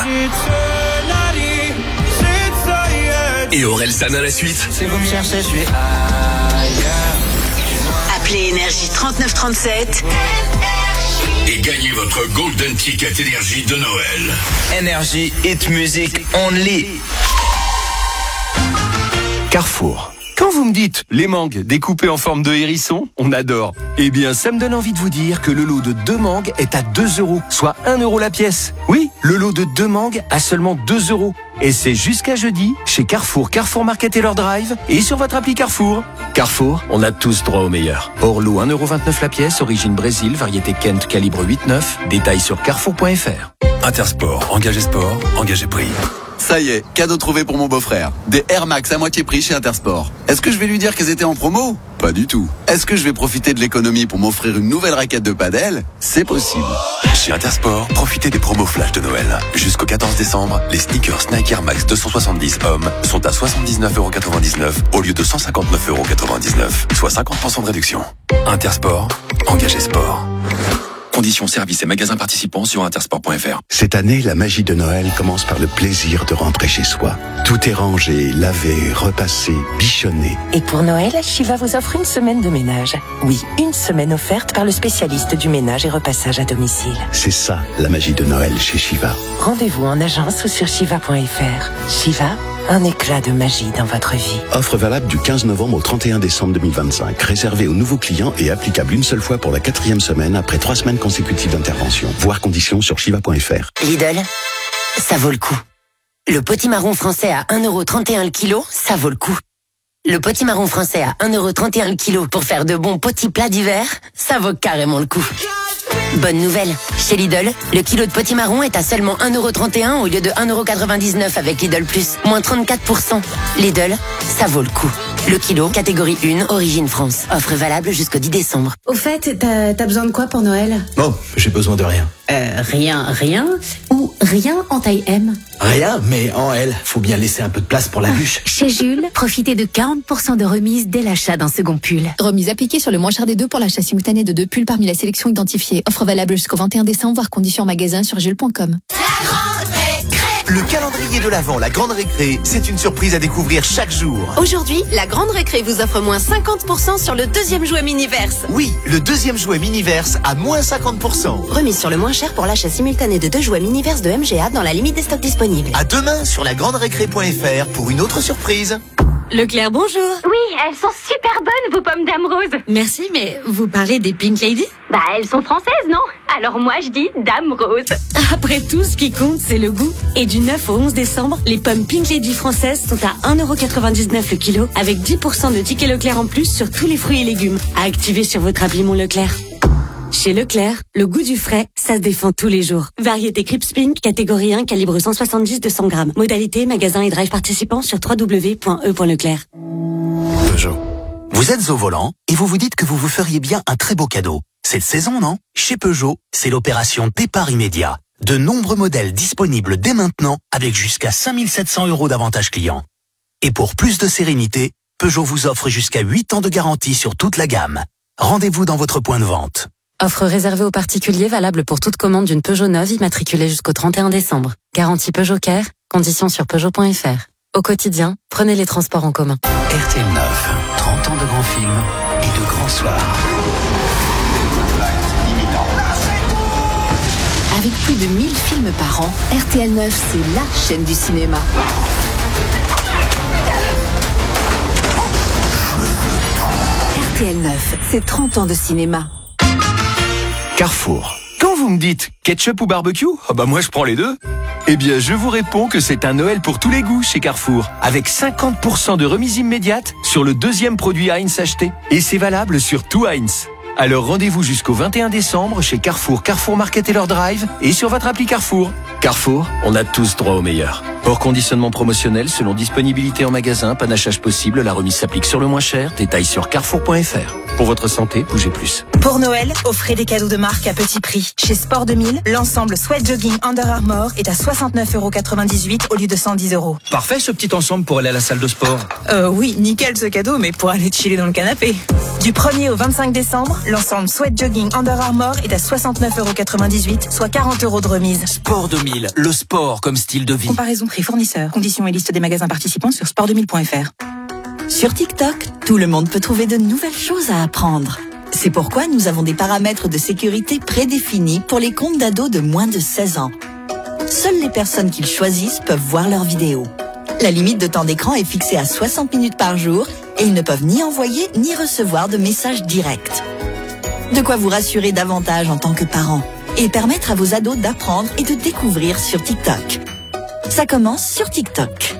Et Orelsan à la suite. Si vous me cherchez, je suis ailleurs. Appelez Énergie trente-neuf trente-sept. Et gagnez votre Golden Ticket Énergie de Noël. Énergie, hit music only. Carrefour. Quand vous me dites les mangues découpées en forme de hérisson, on adore. Eh bien, ça me donne envie de vous dire que le lot de deux mangues est à deux euros, soit un euro la pièce. Oui, le lot de deux mangues à seulement deux euros. Et c'est jusqu'à jeudi chez Carrefour, Carrefour Market et leur drive et sur votre appli Carrefour. Carrefour, on a tous droit au meilleur. Hors lot un euro vingt-neuf la pièce, origine Brésil, variété Kent calibre huit neuf. Détails sur carrefour point f r. Intersport, engagé sport, engagé prix. Ça y est, cadeau trouvé pour mon beau-frère. Des Air Max à moitié prix chez Intersport. Est-ce que je vais lui dire qu'elles étaient en promo? Pas du tout. Est-ce que je vais profiter de l'économie pour m'offrir une nouvelle raquette de padel? C'est possible. Chez Intersport, profitez des promos flash de Noël. Jusqu'au quatorze décembre, les sneakers Nike Air Max deux cent soixante-dix hommes sont à soixante-dix-neuf euros quatre-vingt-dix-neuf au lieu de cent cinquante-neuf euros quatre-vingt-dix-neuf, soit cinquante pour cent de réduction. Intersport, engagé sport. Conditions, services et magasins participants sur intersport point f r. Cette année, la magie de Noël commence par le plaisir de rentrer chez soi. Tout est rangé, lavé, repassé, bichonné. Et pour Noël, Shiva vous offre une semaine de ménage. Oui, une semaine offerte par le spécialiste du ménage et repassage à domicile. C'est ça, la magie de Noël chez Shiva. Rendez-vous en agence ou sur shiva point f r. Shiva, un éclat de magie dans votre vie. Offre valable du quinze novembre au trente et un décembre deux mille vingt-cinq. Réservé aux nouveaux clients et applicable une seule fois pour la quatrième semaine après trois semaines consécutives d'intervention. Voir conditions sur shiva point f r. Lidl, ça vaut le coup. Le potimarron français à un euro trente et un le kilo, ça vaut le coup. Le potimarron français à un euro trente et un le kilo pour faire de bons petits plats d'hiver, ça vaut carrément le coup. Bonne nouvelle, chez Lidl, le kilo de potimarron est à seulement un euro trente et un au lieu de un euro quatre-vingt-dix-neuf avec Lidl Plus, moins trente-quatre pour cent. Lidl, ça vaut le coup. Le kilo, catégorie un, origine France. Offre valable jusqu'au dix décembre. Au fait, t'as, t'as besoin de quoi pour Noël? Oh, j'ai besoin de rien. Euh, rien, rien? Ou rien en taille M? Rien, mais en L. Faut bien laisser un peu de place pour la bûche. Chez Jules, profitez de quarante pour cent de remise dès l'achat d'un second pull. Remise appliquée sur le moins cher des deux pour l'achat simultané de deux pulls parmi la sélection identifiée. Offre valable jusqu'au vingt et un décembre, voire conditions en magasin sur jules point com. Le calendrier de l'Avent, la Grande Récré, c'est une surprise à découvrir chaque jour. Aujourd'hui, la Grande Récré vous offre moins cinquante pour cent sur le deuxième jouet Miniverse. Oui, le deuxième jouet Miniverse à moins cinquante pour cent. Remise sur le moins cher pour l'achat simultané de deux jouets Miniverse de M G A dans la limite des stocks disponibles. À demain sur la grande récré point f r pour une autre surprise. Leclerc, bonjour. Oui, elles sont super bonnes, vos pommes Dame Rose. Merci, mais vous parlez des Pink Lady? Bah, elles sont françaises, non? Alors moi, je dis Dame Rose. Après tout, ce qui compte, c'est le goût. Et du neuf au onze décembre, les pommes Pink Lady françaises sont à un euro quatre-vingt-dix-neuf le kilo, avec dix pour cent de tickets Leclerc en plus sur tous les fruits et légumes. À activer sur votre appli Mon Leclerc. Chez Leclerc, le goût du frais, ça se défend tous les jours. Variété Crips Pink, catégorie un, calibre cent soixante-dix à deux cents grammes. Modalité, magasin et drive participants sur w w w point e point leclerc. Peugeot. Vous êtes au volant et vous vous dites que vous vous feriez bien un très beau cadeau. Cette saison, non? Chez Peugeot, c'est l'opération départ immédiat. De nombreux modèles disponibles dès maintenant avec jusqu'à cinq mille sept cents euros d'avantages clients. Et pour plus de sérénité, Peugeot vous offre jusqu'à huit ans de garantie sur toute la gamme. Rendez-vous dans votre point de vente. Offre réservée aux particuliers valable pour toute commande d'une Peugeot neuve immatriculée jusqu'au trente et un décembre. Garantie Peugeot Care, conditions sur peugeot point f r. Au quotidien, prenez les transports en commun. R T L neuf, trente ans de grands films et de grands soirs. Avec plus de mille films par an, R T L neuf, c'est la chaîne du cinéma. R T L neuf, c'est trente ans de cinéma. Carrefour. Quand vous me dites ketchup ou barbecue, ah bah moi je prends les deux. Eh bien je vous réponds que c'est un Noël pour tous les goûts chez Carrefour, avec cinquante pour cent de remise immédiate sur le deuxième produit Heinz acheté. Et c'est valable sur tout Heinz. Alors rendez-vous jusqu'au vingt et un décembre chez Carrefour, Carrefour Market et leur Drive et sur votre appli Carrefour. Carrefour, on a tous droit au meilleur. Hors conditionnement promotionnel, selon disponibilité en magasin, panachage possible, la remise s'applique sur le moins cher. Détails sur carrefour point f r. Pour votre santé, bougez plus. Pour Noël, offrez des cadeaux de marque à petit prix. Chez Sport deux mille, l'ensemble Sweat Jogging Under Armour est à soixante-neuf euros quatre-vingt-dix-huit au lieu de cent dix euros. Parfait ce petit ensemble pour aller à la salle de sport. Euh oui, nickel ce cadeau, mais pour aller chiller dans le canapé. Du premier au vingt-cinq décembre, l'ensemble Sweat Jogging Under Armour est à soixante-neuf euros quatre-vingt-dix-huit, soit quarante euros de remise. Sport deux mille, le sport comme style de vie. Comparaison prix fournisseur. Conditions et liste des magasins participants sur sport deux mille point f r. Sur TikTok, tout le monde peut trouver de nouvelles choses à apprendre. C'est pourquoi nous avons des paramètres de sécurité prédéfinis pour les comptes d'ados de moins de seize ans. Seules les personnes qu'ils choisissent peuvent voir leurs vidéos. La limite de temps d'écran est fixée à soixante minutes par jour et ils ne peuvent ni envoyer ni recevoir de messages directs. De quoi vous rassurer davantage en tant que parent et permettre à vos ados d'apprendre et de découvrir sur TikTok. Ça commence sur TikTok.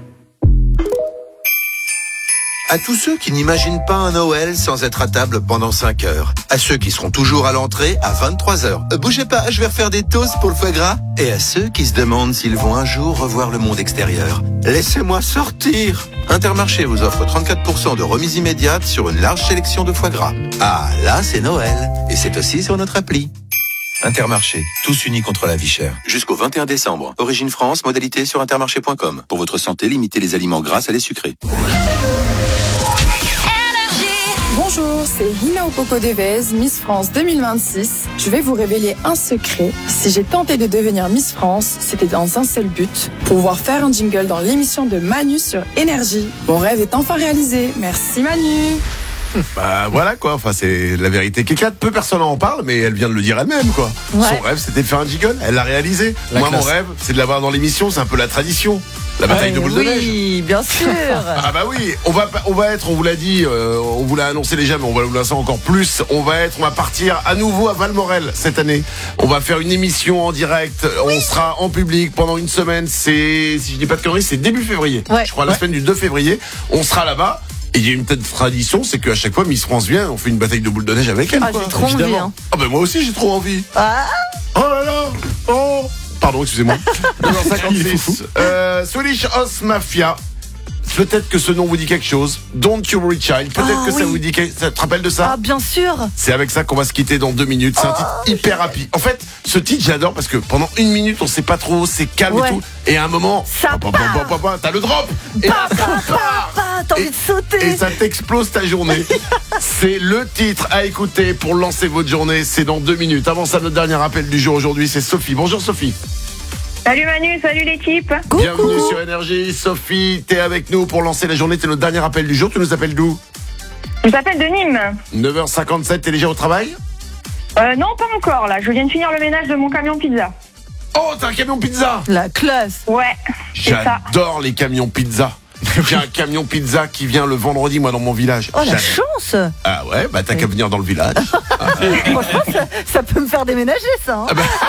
À tous ceux qui n'imaginent pas un Noël sans être à table pendant cinq heures. À ceux qui seront toujours à l'entrée à vingt-trois heures. Euh, bougez pas, je vais refaire des toasts pour le foie gras. Et à ceux qui se demandent s'ils vont un jour revoir le monde extérieur. Laissez-moi sortir. Intermarché vous offre trente-quatre pour cent de remise immédiate sur une large sélection de foie gras. Ah, là c'est Noël. Et c'est aussi sur notre appli. Intermarché, tous unis contre la vie chère. Jusqu'au vingt et un décembre. Origine France, modalité sur intermarché point com. Pour votre santé, limitez les aliments gras à les sucrés. Bonjour, c'est Hina Opoko Devez, Miss France deux mille vingt-six. Je vais vous révéler un secret. Si j'ai tenté de devenir Miss France, c'était dans un seul but, pouvoir faire un jingle dans l'émission de Manu sur Énergie. Mon rêve est enfin réalisé. Merci Manu. Bah voilà quoi, enfin c'est la vérité qui éclate, peu personne en parle mais elle vient de le dire elle-même quoi. Ouais. Son rêve c'était de faire un jingle, elle l'a réalisé. La Moi classe. mon rêve c'est de l'avoir dans l'émission, c'est un peu la tradition. La bataille Ouais, de boules de neige. Oui, bien sûr. Ah bah oui, on va on va être, on vous l'a dit, euh, on vous l'a annoncé déjà, mais on va vous l'annoncer encore plus. On va être, on va partir à nouveau à Valmorel cette année. On va faire une émission en direct. On sera en public pendant une semaine. C'est, si je dis pas de conneries, c'est début février. Ouais. Je crois la Ouais. semaine du deux février. On sera là-bas. Et il y a une petite tradition, c'est qu'à chaque fois Miss France vient, on fait une bataille de boules de neige avec elle. Ah, quoi. j'ai trop envie, Évidemment. hein. Ah ben moi aussi j'ai trop envie. Ah, Oh là là. Oh. Pardon, excusez-moi. deux heures cinquante-six. Euh, Swedish House Mafia. peut-être que ce nom vous dit quelque chose. Don't You Worry Child. Peut-être Oh, que ça oui. vous dit quelque... Ça te rappelle de ça? Ah, bien sûr. C'est avec ça qu'on va se quitter dans deux minutes. C'est un titre hyper rapide. En fait, ce titre, j'adore parce que pendant une minute, on sait pas trop, c'est calme Ouais. et tout. Et à un moment, Ça pa, pa, pa, pa, pa, t'as le drop. Et Pa, là, ça pa, pa, part. pa, t'as envie de sauter. Et ça t'explose ta journée. C'est le titre à écouter pour lancer votre journée. C'est dans deux minutes. Avant ça, notre dernier appel du jour aujourd'hui, c'est Sophie. Bonjour Sophie. Salut Manu, salut l'équipe. Bienvenue sur Énergie. Sophie, t'es avec nous pour lancer la journée. T'es notre dernier appel du jour. Tu nous appelles d'où? Je t'appelle de Nîmes. neuf heures cinquante-sept, t'es déjà au travail? Euh, non, pas encore là. Je viens de finir le ménage de mon camion pizza. Oh, t'as un camion pizza? La classe. Ouais. c'est ça. J'adore les camions pizza. J'ai un camion pizza qui vient le vendredi, moi, dans mon village. Oh, la J'adore. chance. Ah ouais, bah t'as qu'à venir dans le village. Franchement, ça, ça peut me faire déménager, ça.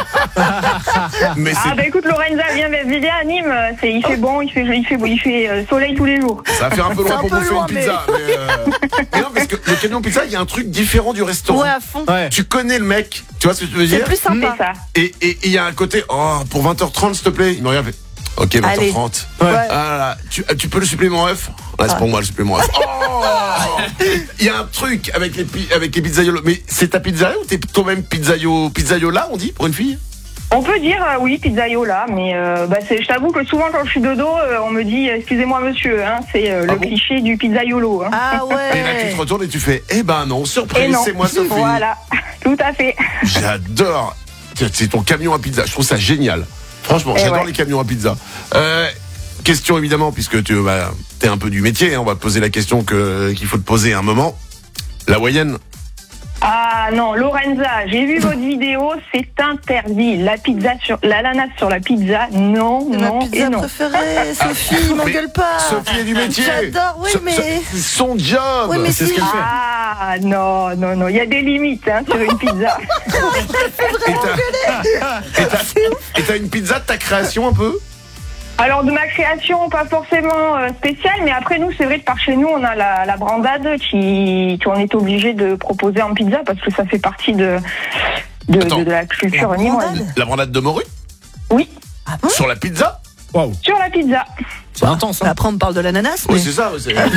hein. Mais Ah c'est... bah écoute Lorenza, viens, viens à Nîmes. C'est, il fait bon, il fait, il fait, il fait euh, soleil tous les jours. Ça va faire un peu C'est loin un pour peu bouffer loin, une pizza. Mais euh, mais non, parce que le camion pizza, il y a un truc différent du restaurant. Ouais, à fond. Ouais. Tu connais le mec, tu vois ce que je veux C'est dire? plus sympa. C'est ça. Et et il y a un côté, oh, pour vingt heures trente, s'il te plaît. Il me regarde, fait, ok, vingt heures trente. Ouais. Ah là, tu, tu peux le supplément œuf? Ouais, c'est pour moi le supplément œuf. Oh, il y a un truc avec les, pi- avec les pizzaiolos. Mais c'est ta pizzeria ou t'es toi-même pizzaio, pizzaiola, on dit, pour une fille? On peut dire euh, oui pizzaio là, mais euh, bah c'est, je t'avoue que souvent quand je suis de dos, euh, on me dit excusez-moi monsieur, hein, c'est euh, Ah le bon cliché du pizzaiolo. Hein. Ah Et là, tu ouais. te retournes et tu fais, eh ben non, Et surprise, non. c'est moi Sophie. Voilà, tout à fait. J'adore. Tiens, c'est ton camion à pizza. Je trouve ça génial. Franchement, Et j'adore ouais. les camions à pizza. Euh, question évidemment, puisque tu bah, es un peu du métier, hein, on va te poser la question que, qu'il faut te poser à un moment. La moyenne? Ah non, Lorenza, j'ai vu votre vidéo, c'est interdit. La pizza sur l'ananas sur la pizza, non, C'est non ma pizza et non. préférée, Sophie, m'engueule pas. Sophie est du métier. J'adore, oui, So- mais. so- son job. Oui, mais c'est si- ce qu'elle fait. Ah non, non, non, il y a des limites hein, sur une pizza. Et t'as- et t'as- et t'as une pizza de ta création un peu? Alors de ma création, pas forcément euh, spéciale, mais après nous, c'est vrai que par chez nous, on a la, la brandade qui qu'on est obligé de proposer en pizza parce que ça fait partie de de, Attends, de, de la culture la nîmoise. brandade La brandade de morue? Oui, Sur la pizza? Waouh. sur la pizza. C'est intense. Mais Hein. après, on me parle de l'ananas. Oui, mais- c'est ça. ouais, C'est,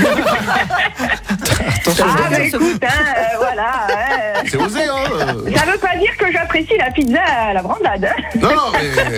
Ah bah écoute, hein, euh, voilà. euh, c'est osé, hein. euh. ça veut pas dire que j'apprécie la pizza à la brandade. hein. Non, non, mais